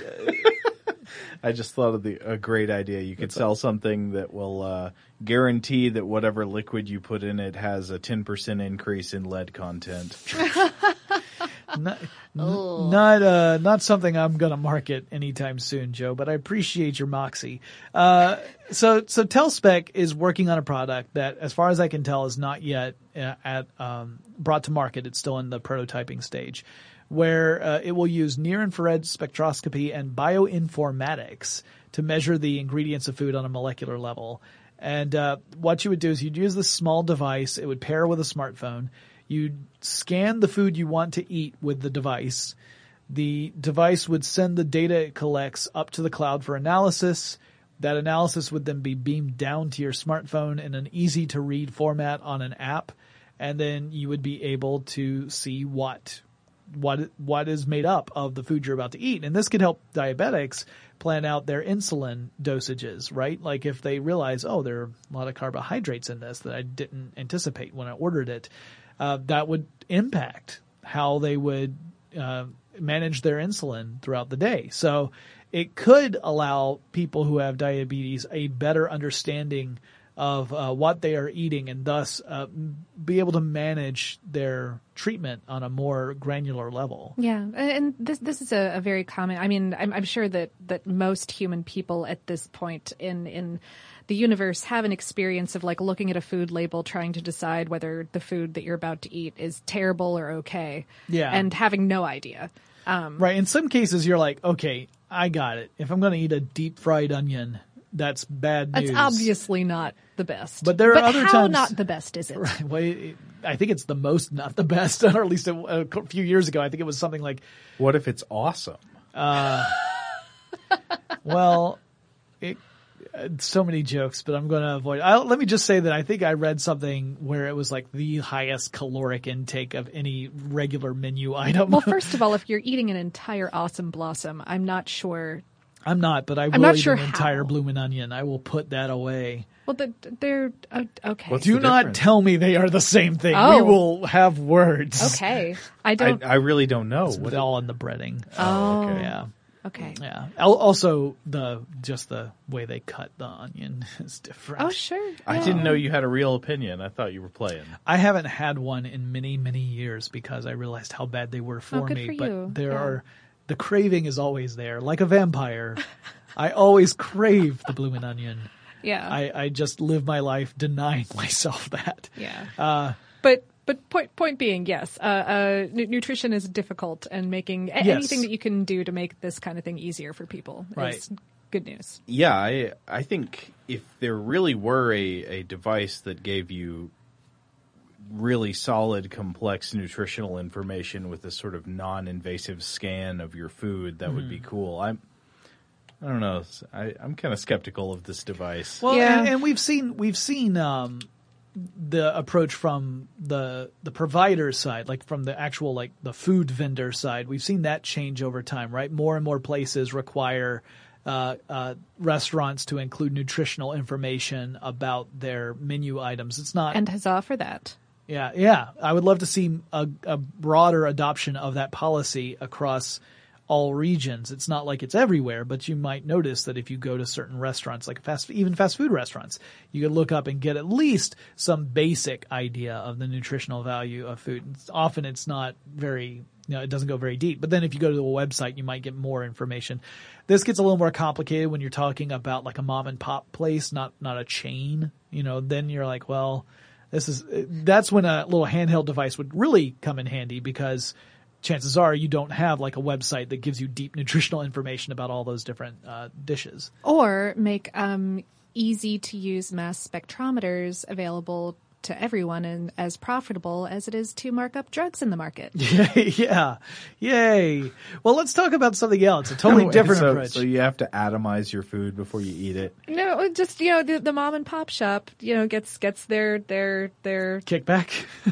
Speaker 4: I just thought of the a great idea. You could sell something that will uh, guarantee that whatever liquid you put in it has a ten percent increase in lead content.
Speaker 2: not, n- not, uh, not something I'm going to market anytime soon, Joe, but I appreciate your moxie. Uh, so, so Tellspec is working on a product that, as far as I can tell, is not yet uh, at, um, brought to market. It's still in the prototyping stage, where uh, it will use near-infrared spectroscopy and bioinformatics to measure the ingredients of food on a molecular level. And uh, what you would do is you'd use this small device. It would pair with a smartphone. You'd scan the food you want to eat with the device. The device would send the data it collects up to the cloud for analysis. That analysis would then be beamed down to your smartphone in an easy-to-read format on an app. And then you would be able to see what what what is made up of the food you're about to eat. And this could help diabetics plan out their insulin dosages, right? Like if they realize, oh, there are a lot of carbohydrates in this that I didn't anticipate when I ordered it, uh, that would impact how they would uh, manage their insulin throughout the day. So it could allow people who have diabetes a better understanding of uh, what they are eating and thus uh, be able to manage their treatment on a more granular level.
Speaker 3: Yeah, and this this is a, a very common. I mean, I'm, I'm sure that, that most human people at this point in in the universe have an experience of like looking at a food label, trying to decide whether the food that you're about to eat is terrible or okay.
Speaker 2: Yeah.
Speaker 3: and having no idea. Um,
Speaker 2: Right. In some cases, you're like, okay, I got it. If I'm going to eat a deep fried onion, that's bad news.
Speaker 3: That's obviously not the best.
Speaker 2: But there are
Speaker 3: but
Speaker 2: other
Speaker 3: how
Speaker 2: times-
Speaker 3: not the best is it?
Speaker 2: Right. Well, it, I think it's the most not the best, or at least a, a few years ago, I think it was something like,
Speaker 4: What if it's awesome?
Speaker 2: well, it, uh, so many jokes, but I'm going to avoid. I'll, let me just say that I think I read something where it was like the highest caloric intake of any regular menu item.
Speaker 3: Well, first of all, if you're eating an entire awesome blossom, I'm not sure.
Speaker 2: I'm not, but I will
Speaker 3: not
Speaker 2: eat
Speaker 3: sure
Speaker 2: an entire
Speaker 3: how.
Speaker 2: bloomin' onion. I will put that away.
Speaker 3: Well, the, they're uh, okay.
Speaker 4: What's
Speaker 2: Do
Speaker 4: the
Speaker 2: not
Speaker 4: difference?
Speaker 2: tell me they are the same thing. We
Speaker 3: Oh.
Speaker 2: will have words.
Speaker 3: Okay, I
Speaker 4: I,
Speaker 3: don't.
Speaker 4: I really don't know.
Speaker 2: It's
Speaker 4: What-
Speaker 2: all in the breading.
Speaker 3: oh,
Speaker 4: okay.
Speaker 2: Yeah.
Speaker 3: okay.
Speaker 2: Yeah. Al- Also, the just the way they cut the onion is different.
Speaker 3: Oh, sure.
Speaker 4: I
Speaker 3: yeah.
Speaker 4: didn't know you had a real opinion. I thought you were playing.
Speaker 2: I haven't had one in many, many years because I realized how bad they were for
Speaker 3: Oh, good
Speaker 2: me.
Speaker 3: for
Speaker 2: but
Speaker 3: you.
Speaker 2: there
Speaker 3: Yeah.
Speaker 2: are the craving is always there, like a vampire. I always crave the bloomin' onion.
Speaker 3: Yeah.
Speaker 2: I, I just live my life denying myself that.
Speaker 3: yeah.
Speaker 2: Uh,
Speaker 3: But but point point being, yes, uh, uh, nu- nutrition is difficult, and making a-
Speaker 2: Yes.
Speaker 3: anything that you can do to make this kind of thing easier for people
Speaker 2: Right.
Speaker 3: is good news.
Speaker 4: Yeah, I I think if there really were a, a device that gave you really solid, complex nutritional information with a sort of non-invasive scan of your food, that mm. would be cool. I'm I don't know. I, I'm kind of skeptical of this device.
Speaker 2: Well,
Speaker 3: yeah.
Speaker 2: and, and we've seen we've seen um, the approach from the the provider side, like from the actual like the food vendor side. We've seen that change over time, right? More and more places require uh, uh, restaurants to include nutritional information about their menu items. It's not
Speaker 3: And huzzah for that.
Speaker 2: Yeah, yeah. I would love to see a, a broader adoption of that policy across all regions. It's not like it's everywhere, but you might notice that if you go to certain restaurants, like fast, even fast food restaurants, you could look up and get at least some basic idea of the nutritional value of food. It's, often it's not very, you know, it doesn't go very deep. But then if you go to a website, you might get more information. This gets a little more complicated when you're talking about like a mom and pop place, not not a chain. You know, then you're like, well, this is that's when a little handheld device would really come in handy, because chances are you don't have like a website that gives you deep nutritional information about all those different uh, dishes.
Speaker 3: Or make um, easy-to-use mass spectrometers available to everyone and as profitable as it is to mark up drugs in the market.
Speaker 2: Yeah. Yay. Well, let's talk about something else, a totally different
Speaker 4: so,
Speaker 2: approach.
Speaker 4: So you have to atomize your food before you eat it?
Speaker 3: No, just, you know, the, the mom and pop shop, you know, gets gets their their their
Speaker 2: kickback.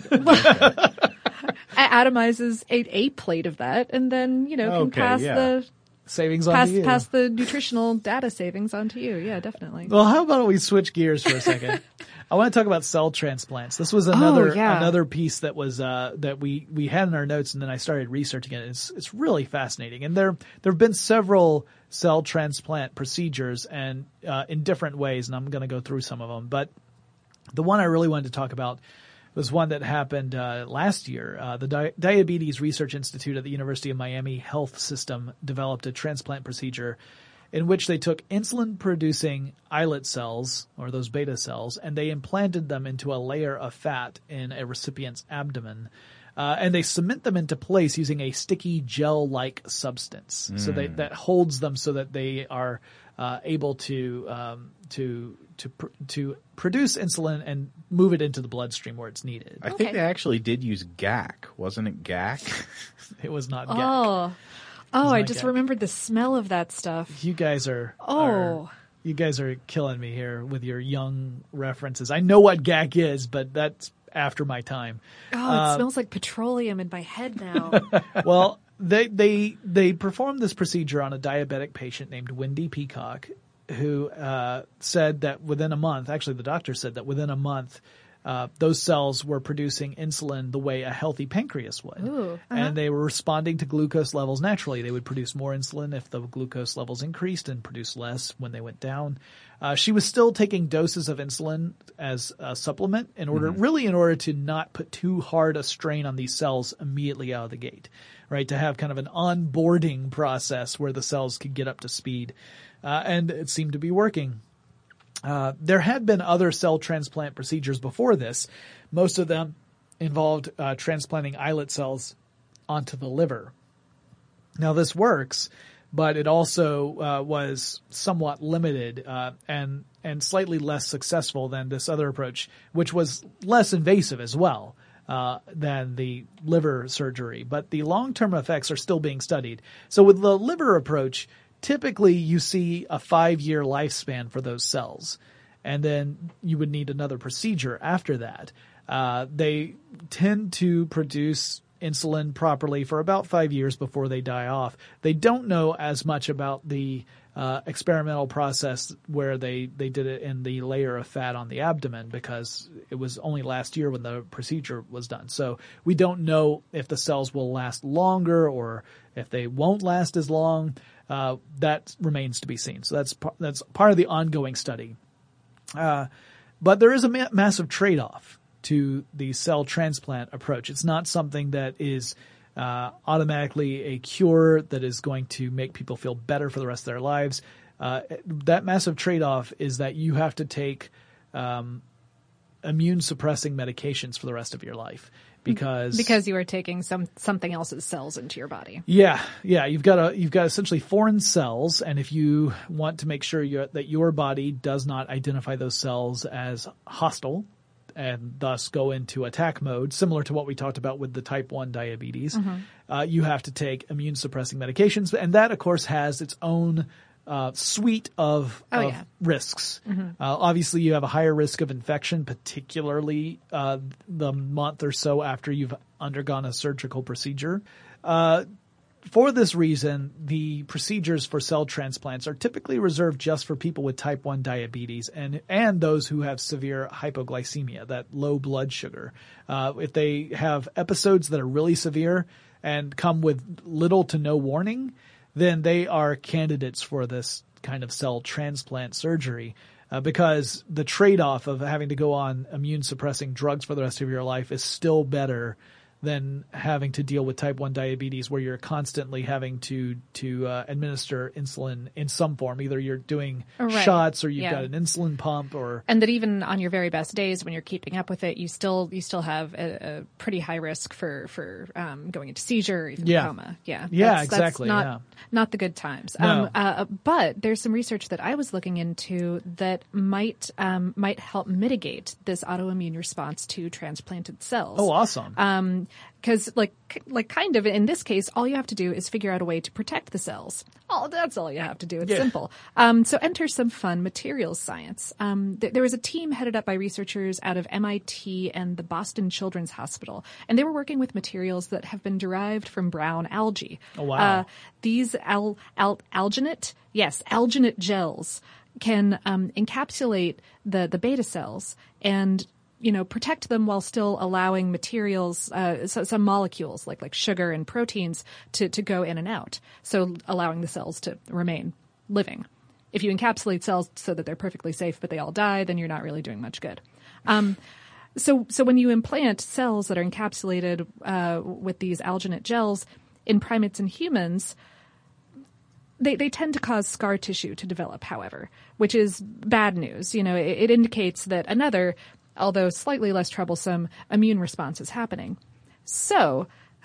Speaker 3: atomizes a, a plate of that, and then, you know, can
Speaker 4: okay,
Speaker 3: pass
Speaker 4: yeah.
Speaker 3: the
Speaker 2: savings on
Speaker 3: pass,
Speaker 2: to you.
Speaker 3: pass the nutritional data savings on to you. Yeah, definitely.
Speaker 2: Well, how about we switch gears for a second? I want to talk about cell transplants. This was another
Speaker 3: oh, yeah.
Speaker 2: another piece that was uh, that we, we had in our notes, and then I started researching it. It's it's really fascinating, and there there have been several cell transplant procedures, and uh, in different ways, and I'm going to go through some of them. But the one I really wanted to talk about was one that happened uh, last year. Uh, the Di- Diabetes Research Institute at the University of Miami Health System developed a transplant procedure in which they took insulin-producing islet cells, or those beta cells, and they implanted them into a layer of fat in a recipient's abdomen. Uh, and they cement them into place using a sticky gel-like substance. Mm. So they, that holds them so that they are uh, able to um, to to pr- to produce insulin and move it into the bloodstream where it's needed.
Speaker 4: I
Speaker 3: Okay.
Speaker 4: think they actually did use G A C, wasn't it G A C?
Speaker 2: It was not G A C.
Speaker 3: Oh, oh! I
Speaker 2: not
Speaker 3: just
Speaker 2: G A C.
Speaker 3: remembered the smell of that stuff.
Speaker 2: You guys are
Speaker 3: Oh.
Speaker 2: are, you guys are killing me here with your young references. I know what G A C is, but that's after my time.
Speaker 3: Oh, it
Speaker 2: Uh,
Speaker 3: smells like petroleum in my head now.
Speaker 2: Well, they they they performed this procedure on a diabetic patient named Wendy Peacock, who uh, said that within a month, actually the doctor said that within a month, uh, those cells were producing insulin the way a healthy pancreas would.
Speaker 3: Ooh, uh-huh.
Speaker 2: And they were responding to glucose levels naturally. They would produce more insulin if the glucose levels increased and produce less when they went down. Uh, she was still taking doses of insulin as a supplement in order, mm-hmm. really in order to not put too hard a strain on these cells immediately out of the gate, right? To have kind of an onboarding process where the cells could get up to speed. Uh, and it seemed to be working. Uh, there had been other cell transplant procedures before this. Most of them involved uh, transplanting islet cells onto the liver. Now this works, but it also uh, was somewhat limited uh, and and slightly less successful than this other approach, which was less invasive as well uh, than the liver surgery. But the long-term effects are still being studied. So with the liver approach, typically you see a five-year lifespan for those cells, and then you would need another procedure after that. Uh, they tend to produce insulin properly for about five years before they die off. They don't know as much about the uh, experimental process where they, they did it in the layer of fat on the abdomen, because it was only last year when the procedure was done. So we don't know if the cells will last longer or if they won't last as long. Uh, that remains to be seen. So that's par- that's part of the ongoing study. Uh, but there is a ma- massive trade-off to the cell transplant approach. It's not something that is uh, automatically a cure that is going to make people feel better for the rest of their lives. Uh, that massive trade-off is that you have to take um, immune suppressing medications for the rest of your life. Because
Speaker 3: because you are taking some something else's cells into your body.
Speaker 2: Yeah, yeah, you've got a you've got essentially foreign cells, and if you want to make sure you're, that your body does not identify those cells as hostile, and thus go into attack mode, similar to what we talked about with the type one diabetes, mm-hmm. uh, you have to take immune suppressing medications, and that of course has its own Uh, suite of,
Speaker 3: oh,
Speaker 2: of
Speaker 3: yeah.
Speaker 2: risks.
Speaker 3: Mm-hmm.
Speaker 2: Uh, obviously, you have a higher risk of infection, particularly uh, the month or so after you've undergone a surgical procedure. Uh, for this reason, the procedures for cell transplants are typically reserved just for people with type one diabetes and and those who have severe hypoglycemia, that low blood sugar. Uh, if they have episodes that are really severe and come with little to no warning, then they are candidates for this kind of cell transplant surgery uh, because the trade-off of having to go on immune-suppressing drugs for the rest of your life is still better than having to deal with type one diabetes where you're constantly having to to uh, administer insulin in some form. Either you're doing
Speaker 3: right.
Speaker 2: shots or you've
Speaker 3: yeah.
Speaker 2: got an insulin pump or...
Speaker 3: And that even on your very best days when you're keeping up with it, you still you still have a, a pretty high risk for, for um, going into seizure or even
Speaker 2: yeah.
Speaker 3: coma. Yeah,
Speaker 2: yeah
Speaker 3: that's,
Speaker 2: exactly.
Speaker 3: That's not,
Speaker 2: yeah.
Speaker 3: not the good times.
Speaker 2: No.
Speaker 3: Um, uh, but there's some research that I was looking into that might um, might help mitigate this autoimmune response to transplanted cells.
Speaker 2: Oh, awesome.
Speaker 3: Um, Because, like, like, kind of in this case, all you have to do is figure out a way to protect the cells. Oh, that's all you have to do. It's
Speaker 2: yeah.
Speaker 3: simple. Um, so enter some fun materials science. Um, th- there was a team headed up by researchers out of M I T and the Boston Children's Hospital, and they were working with materials that have been derived from brown algae.
Speaker 2: Oh, wow.
Speaker 3: Uh, these al- al- alginate, yes, alginate gels can um, encapsulate the the beta cells and you know, protect them while still allowing materials, uh, so, some molecules like, like sugar and proteins to, to go in and out. So allowing the cells to remain living. If you encapsulate cells so that they're perfectly safe, but they all die, then you're not really doing much good. Um, so, so when you implant cells that are encapsulated, uh, with these alginate gels in primates and humans, They, they tend to cause scar tissue to develop, however, which is bad news. You know, it, it indicates that another, although slightly less troublesome, immune response is happening. So,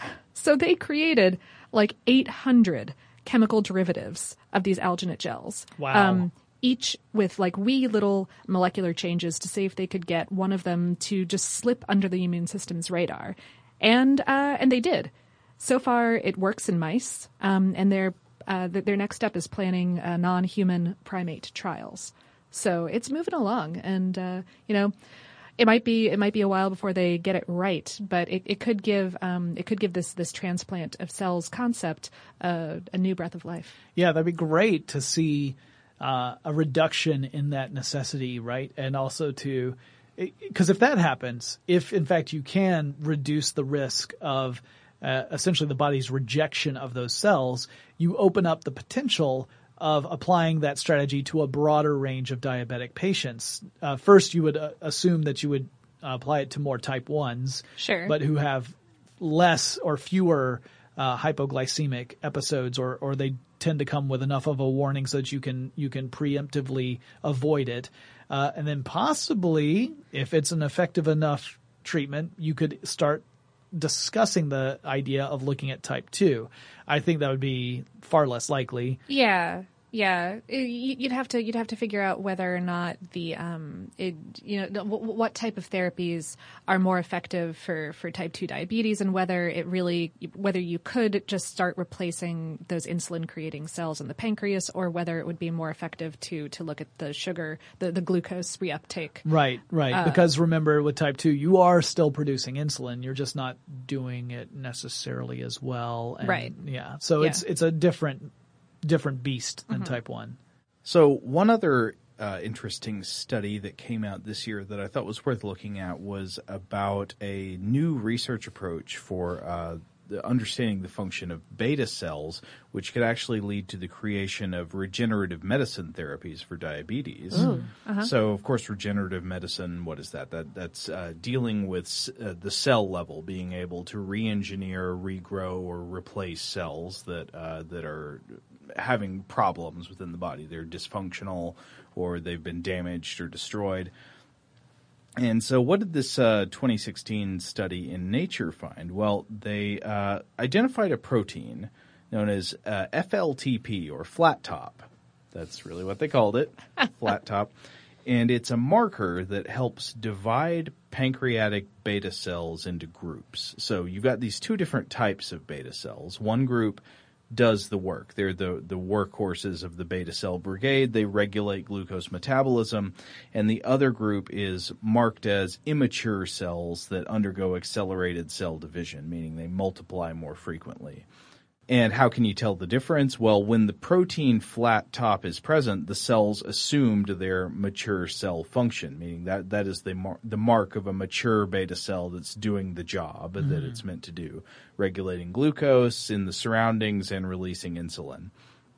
Speaker 3: so they created like eight hundred chemical derivatives of these alginate gels.
Speaker 2: Wow.
Speaker 3: Um, each with like wee little molecular changes to see if they could get one of them to just slip under the immune system's radar. And, uh, and they did. So far, it works in mice, um, and they're Uh, th- their next step is planning uh, non-human primate trials. So it's moving along, and uh, you know, it might be it might be a while before they get it right, but it, it could give um, it could give this this transplant of cells concept uh, a new breath of life.
Speaker 2: Yeah, that'd be great to see uh, a reduction in that necessity, right? And also to, because if that happens, if in fact you can reduce the risk of Uh, essentially the body's rejection of those cells, you open up the potential of applying that strategy to a broader range of diabetic patients. Uh, first, you would uh, assume that you would uh, apply it to more type ones,
Speaker 3: sure,
Speaker 2: but who have less or fewer uh, hypoglycemic episodes, or, or they tend to come with enough of a warning so that you can you can preemptively avoid it. Uh, and then possibly, if it's an effective enough treatment, you could start discussing the idea of looking at type two. I think that would be far less likely.
Speaker 3: Yeah. Yeah, you'd have to you'd have to figure out whether or not the um it you know what type of therapies are more effective for, for type two diabetes, and whether it really whether you could just start replacing those insulin creating cells in the pancreas, or whether it would be more effective to to look at the sugar the, the glucose reuptake.
Speaker 2: Right, right. Uh, because remember, with type two, you are still producing insulin. You're just not doing it necessarily as well. And,
Speaker 3: right.
Speaker 2: Yeah. So yeah. it's it's a different. different beast than mm-hmm. type one.
Speaker 4: So one other uh, interesting study that came out this year that I thought was worth looking at was about a new research approach for uh, the understanding the function of beta cells, which could actually lead to the creation of regenerative medicine therapies for diabetes.
Speaker 3: Ooh, uh-huh.
Speaker 4: So, of course, regenerative medicine, what is that? That That's uh, dealing with uh, the cell level, being able to re-engineer, regrow, or replace cells that uh, that are having problems within the body. They're dysfunctional, or they've been damaged or destroyed. And so what did this uh, twenty sixteen study in Nature find? Well, they uh, identified a protein known as uh, F L T P, or flat top. That's really what they called it, flat top. And it's a marker that helps divide pancreatic beta cells into groups. So you've got these two different types of beta cells. One group does the work. They're the, the workhorses of the beta cell brigade. They regulate glucose metabolism. And the other group is marked as immature cells that undergo accelerated cell division, meaning they multiply more frequently. And how can you tell the difference? Well, when the protein flat top is present, the cells assumed their mature cell function, meaning that that is the mar- the mark of a mature beta cell that's doing the job mm-hmm. that it's meant to do, regulating glucose in the surroundings and releasing insulin.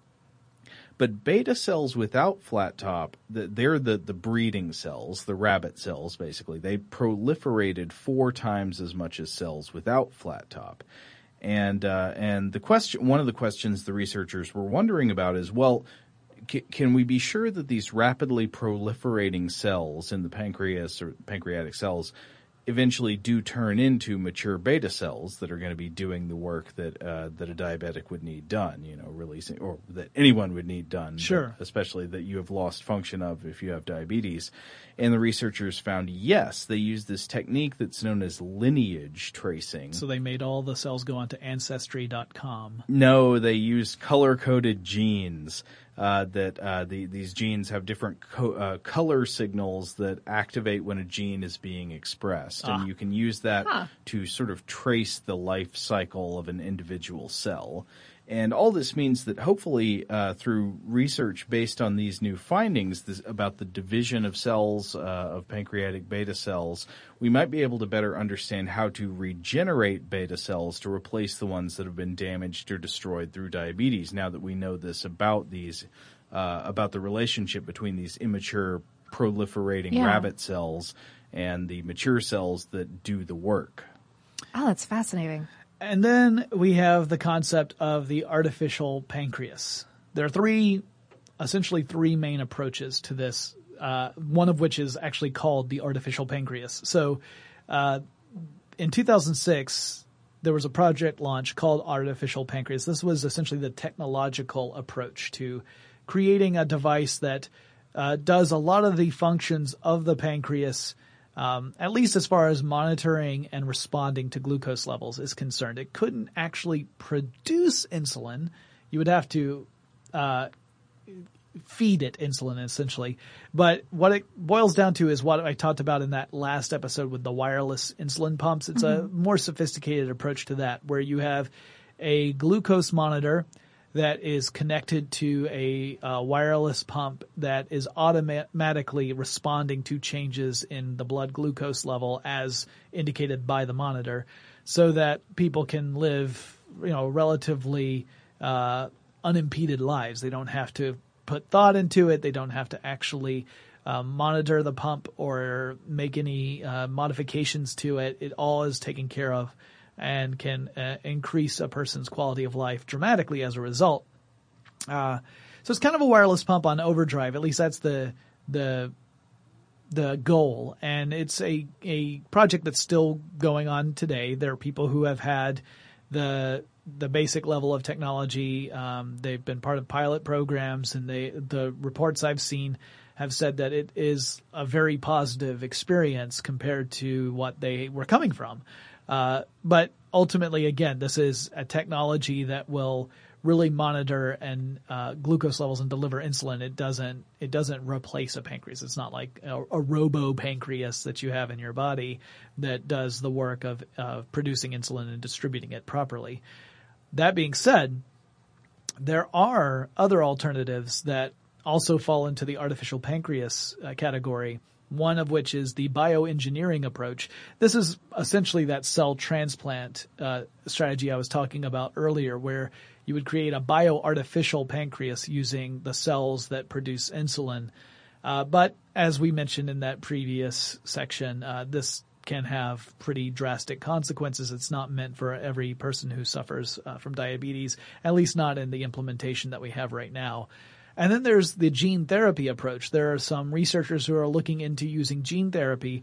Speaker 4: But beta cells without flat top, they're the, the breeding cells, the rabbit cells, basically. They proliferated four times as much as cells without flat top. And uh, and the question, one of the questions the researchers were wondering about is, well, c- can we be sure that these rapidly proliferating cells in the pancreas or pancreatic cells eventually do turn into mature beta cells that are going to be doing the work that uh, that a diabetic would need done, you know, releasing, or that anyone would need done,
Speaker 2: sure,
Speaker 4: especially that you have lost function of if you have diabetes. And the researchers found, yes, they used this technique that's known as lineage tracing.
Speaker 2: So they made all the cells go onto Ancestry dot com.
Speaker 4: No, they used color-coded genes. Uh, that uh, the, these genes have different co- uh, color signals that activate when a gene is being expressed.
Speaker 2: Ah.
Speaker 4: And you can use that
Speaker 3: Huh.
Speaker 4: to sort of trace the life cycle of an individual cell. And all this means that hopefully uh, through research based on these new findings this, about the division of cells, uh, of pancreatic beta cells, we might be able to better understand how to regenerate beta cells to replace the ones that have been damaged or destroyed through diabetes, now that we know this about these, uh, about the relationship between these immature proliferating
Speaker 3: Yeah.
Speaker 4: rabbit cells and the mature cells that do the work.
Speaker 3: Oh, that's fascinating.
Speaker 2: And then we have the concept of the artificial pancreas. There are three, essentially three main approaches to this, uh, one of which is actually called the artificial pancreas. So uh, in two thousand six, there was a project launch called Artificial Pancreas. This was essentially the technological approach to creating a device that uh, does a lot of the functions of the pancreas, Um, at least as far as monitoring and responding to glucose levels is concerned. It couldn't actually produce insulin. You would have to uh, feed it insulin, essentially. But what it boils down to is what I talked about in that last episode with the wireless insulin pumps. It's mm-hmm. a more sophisticated approach to that, where you have a glucose monitor that is connected to a uh, wireless pump that is automatically responding to changes in the blood glucose level as indicated by the monitor, so that people can live, you know, relatively uh, unimpeded lives. They don't have to put thought into it. They don't have to actually uh, monitor the pump or make any uh, modifications to it. It all is taken care of and can uh, increase a person's quality of life dramatically as a result. Uh, so it's kind of a wireless pump on overdrive. At least that's the the the goal. And it's a a project that's still going on today. There are people who have had the the basic level of technology. Um, they've been part of pilot programs, and they the reports I've seen have said that it is a very positive experience compared to what they were coming from. Uh, but ultimately, again, this is a technology that will really monitor and uh, glucose levels and deliver insulin. It doesn't it doesn't replace a pancreas. It's not like a, a robo pancreas that you have in your body that does the work of uh, producing insulin and distributing it properly. That being said, there are other alternatives that also fall into the artificial pancreas uh, category. One of which is the bioengineering approach. This is essentially that cell transplant uh, strategy I was talking about earlier, where you would create a bioartificial pancreas using the cells that produce insulin. Uh, but as we mentioned in that previous section, uh, this can have pretty drastic consequences. It's not meant for every person who suffers uh, from diabetes, at least not in the implementation that we have right now. And then there's the gene therapy approach. There are some researchers who are looking into using gene therapy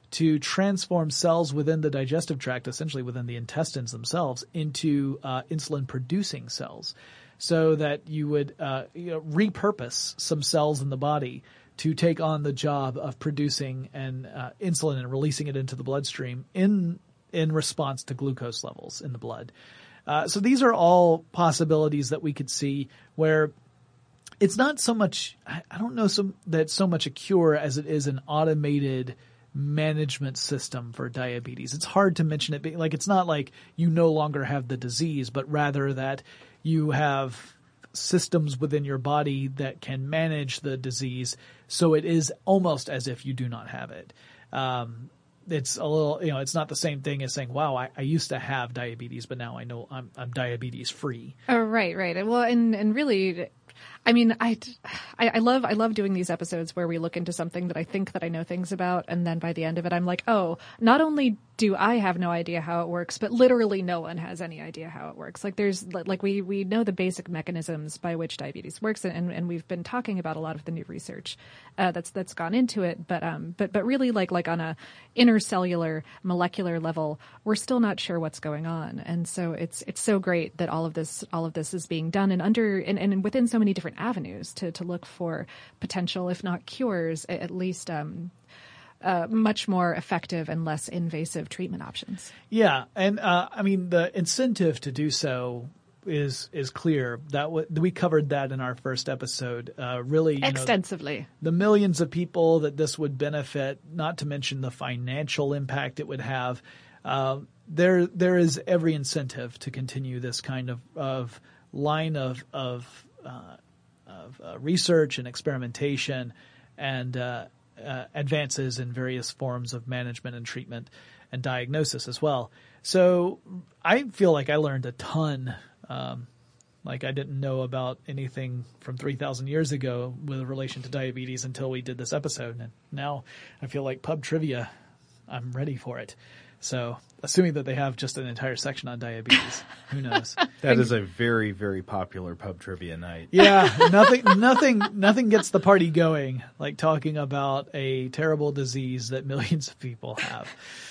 Speaker 2: to transform cells within the digestive tract, essentially within the intestines themselves, into uh, insulin-producing cells, so that you would uh, you know, repurpose some cells in the body to take on the job of producing an uh, insulin and releasing it into the bloodstream in in response to glucose levels in the blood. Uh, so these are all possibilities that we could see where it's not so much, I don't know some, that so much a cure as it is an automated management system for diabetes. It's hard to mention it being like, it's not like you no longer have the disease, but rather that you have systems within your body that can manage the disease. So it is almost as if you do not have it. Um, it's a little, you know, it's not the same thing as saying, wow, I, I used to have diabetes, but now I know I'm, I'm diabetes free.
Speaker 3: Oh, right, right. Well, and, and really, I mean, I, I, I love I love doing these episodes where we look into something that I think that I know things about, and then by the end of it, I'm like, oh, not only do I have no idea how it works, but literally no one has any idea how it works. Like there's like we we know the basic mechanisms by which diabetes works, and, and we've been talking about a lot of the new research uh, that's that's gone into it. But um, but but really, like like on a intercellular molecular level, we're still not sure what's going on, and so it's it's so great that all of this all of this is being done and under and, and within so many different avenues to to look for potential, if not cures, at least um, uh, much more effective and less invasive treatment options.
Speaker 2: Yeah, and uh, I mean the incentive to do so is is clear. That w- we covered that in our first episode. Uh, really, you
Speaker 3: extensively.
Speaker 2: know, the millions of people that this would benefit, not to mention the financial impact it would have. Uh, there there is every incentive to continue this kind of of line of of uh, of uh, research and experimentation and uh, uh, advances in various forms of management and treatment and diagnosis as well. So I feel like I learned a ton. Um, like I didn't know about anything from three thousand years ago with relation to diabetes until we did this episode. And now I feel like pub trivia, I'm ready for it. So assuming that they have just an entire section on diabetes, who knows?
Speaker 4: That is a very, very popular pub trivia night.
Speaker 2: Yeah, nothing, nothing, nothing gets the party going like talking about a terrible disease that millions of people have.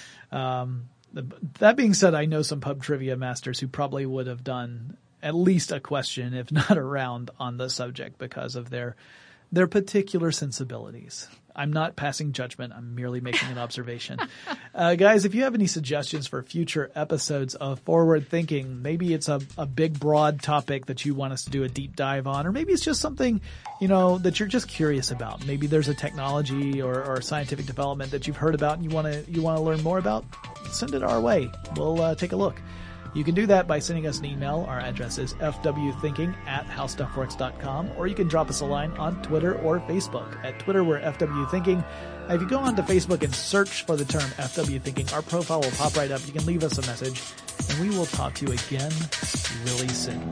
Speaker 2: Um, that being said, I know some pub trivia masters who probably would have done at least a question, if not a round, on the subject because of their their particular sensibilities. I'm not passing judgment. I'm merely making an observation. Uh, guys, if you have any suggestions for future episodes of Forward Thinking, maybe it's a, a big, broad topic that you want us to do a deep dive on, or maybe it's just something, you know, that you're just curious about. Maybe there's a technology or, or scientific development that you've heard about and you want to you want to learn more about, send it our way. We'll uh, take a look. You can do that by sending us an email. Our address is f w thinking at how stuff works dot com, or you can drop us a line on Twitter or Facebook. At Twitter, we're F W Thinking. If you go onto Facebook and search for the term F W Thinking, our profile will pop right up. You can leave us a message, and we will talk to you again really soon.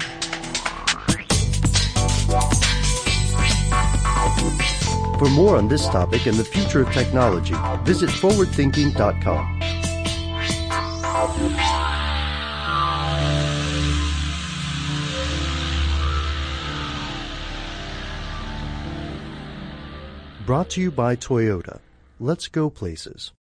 Speaker 1: For more on this topic and the future of technology, visit forward thinking dot com. Brought to you by Toyota. Let's go places.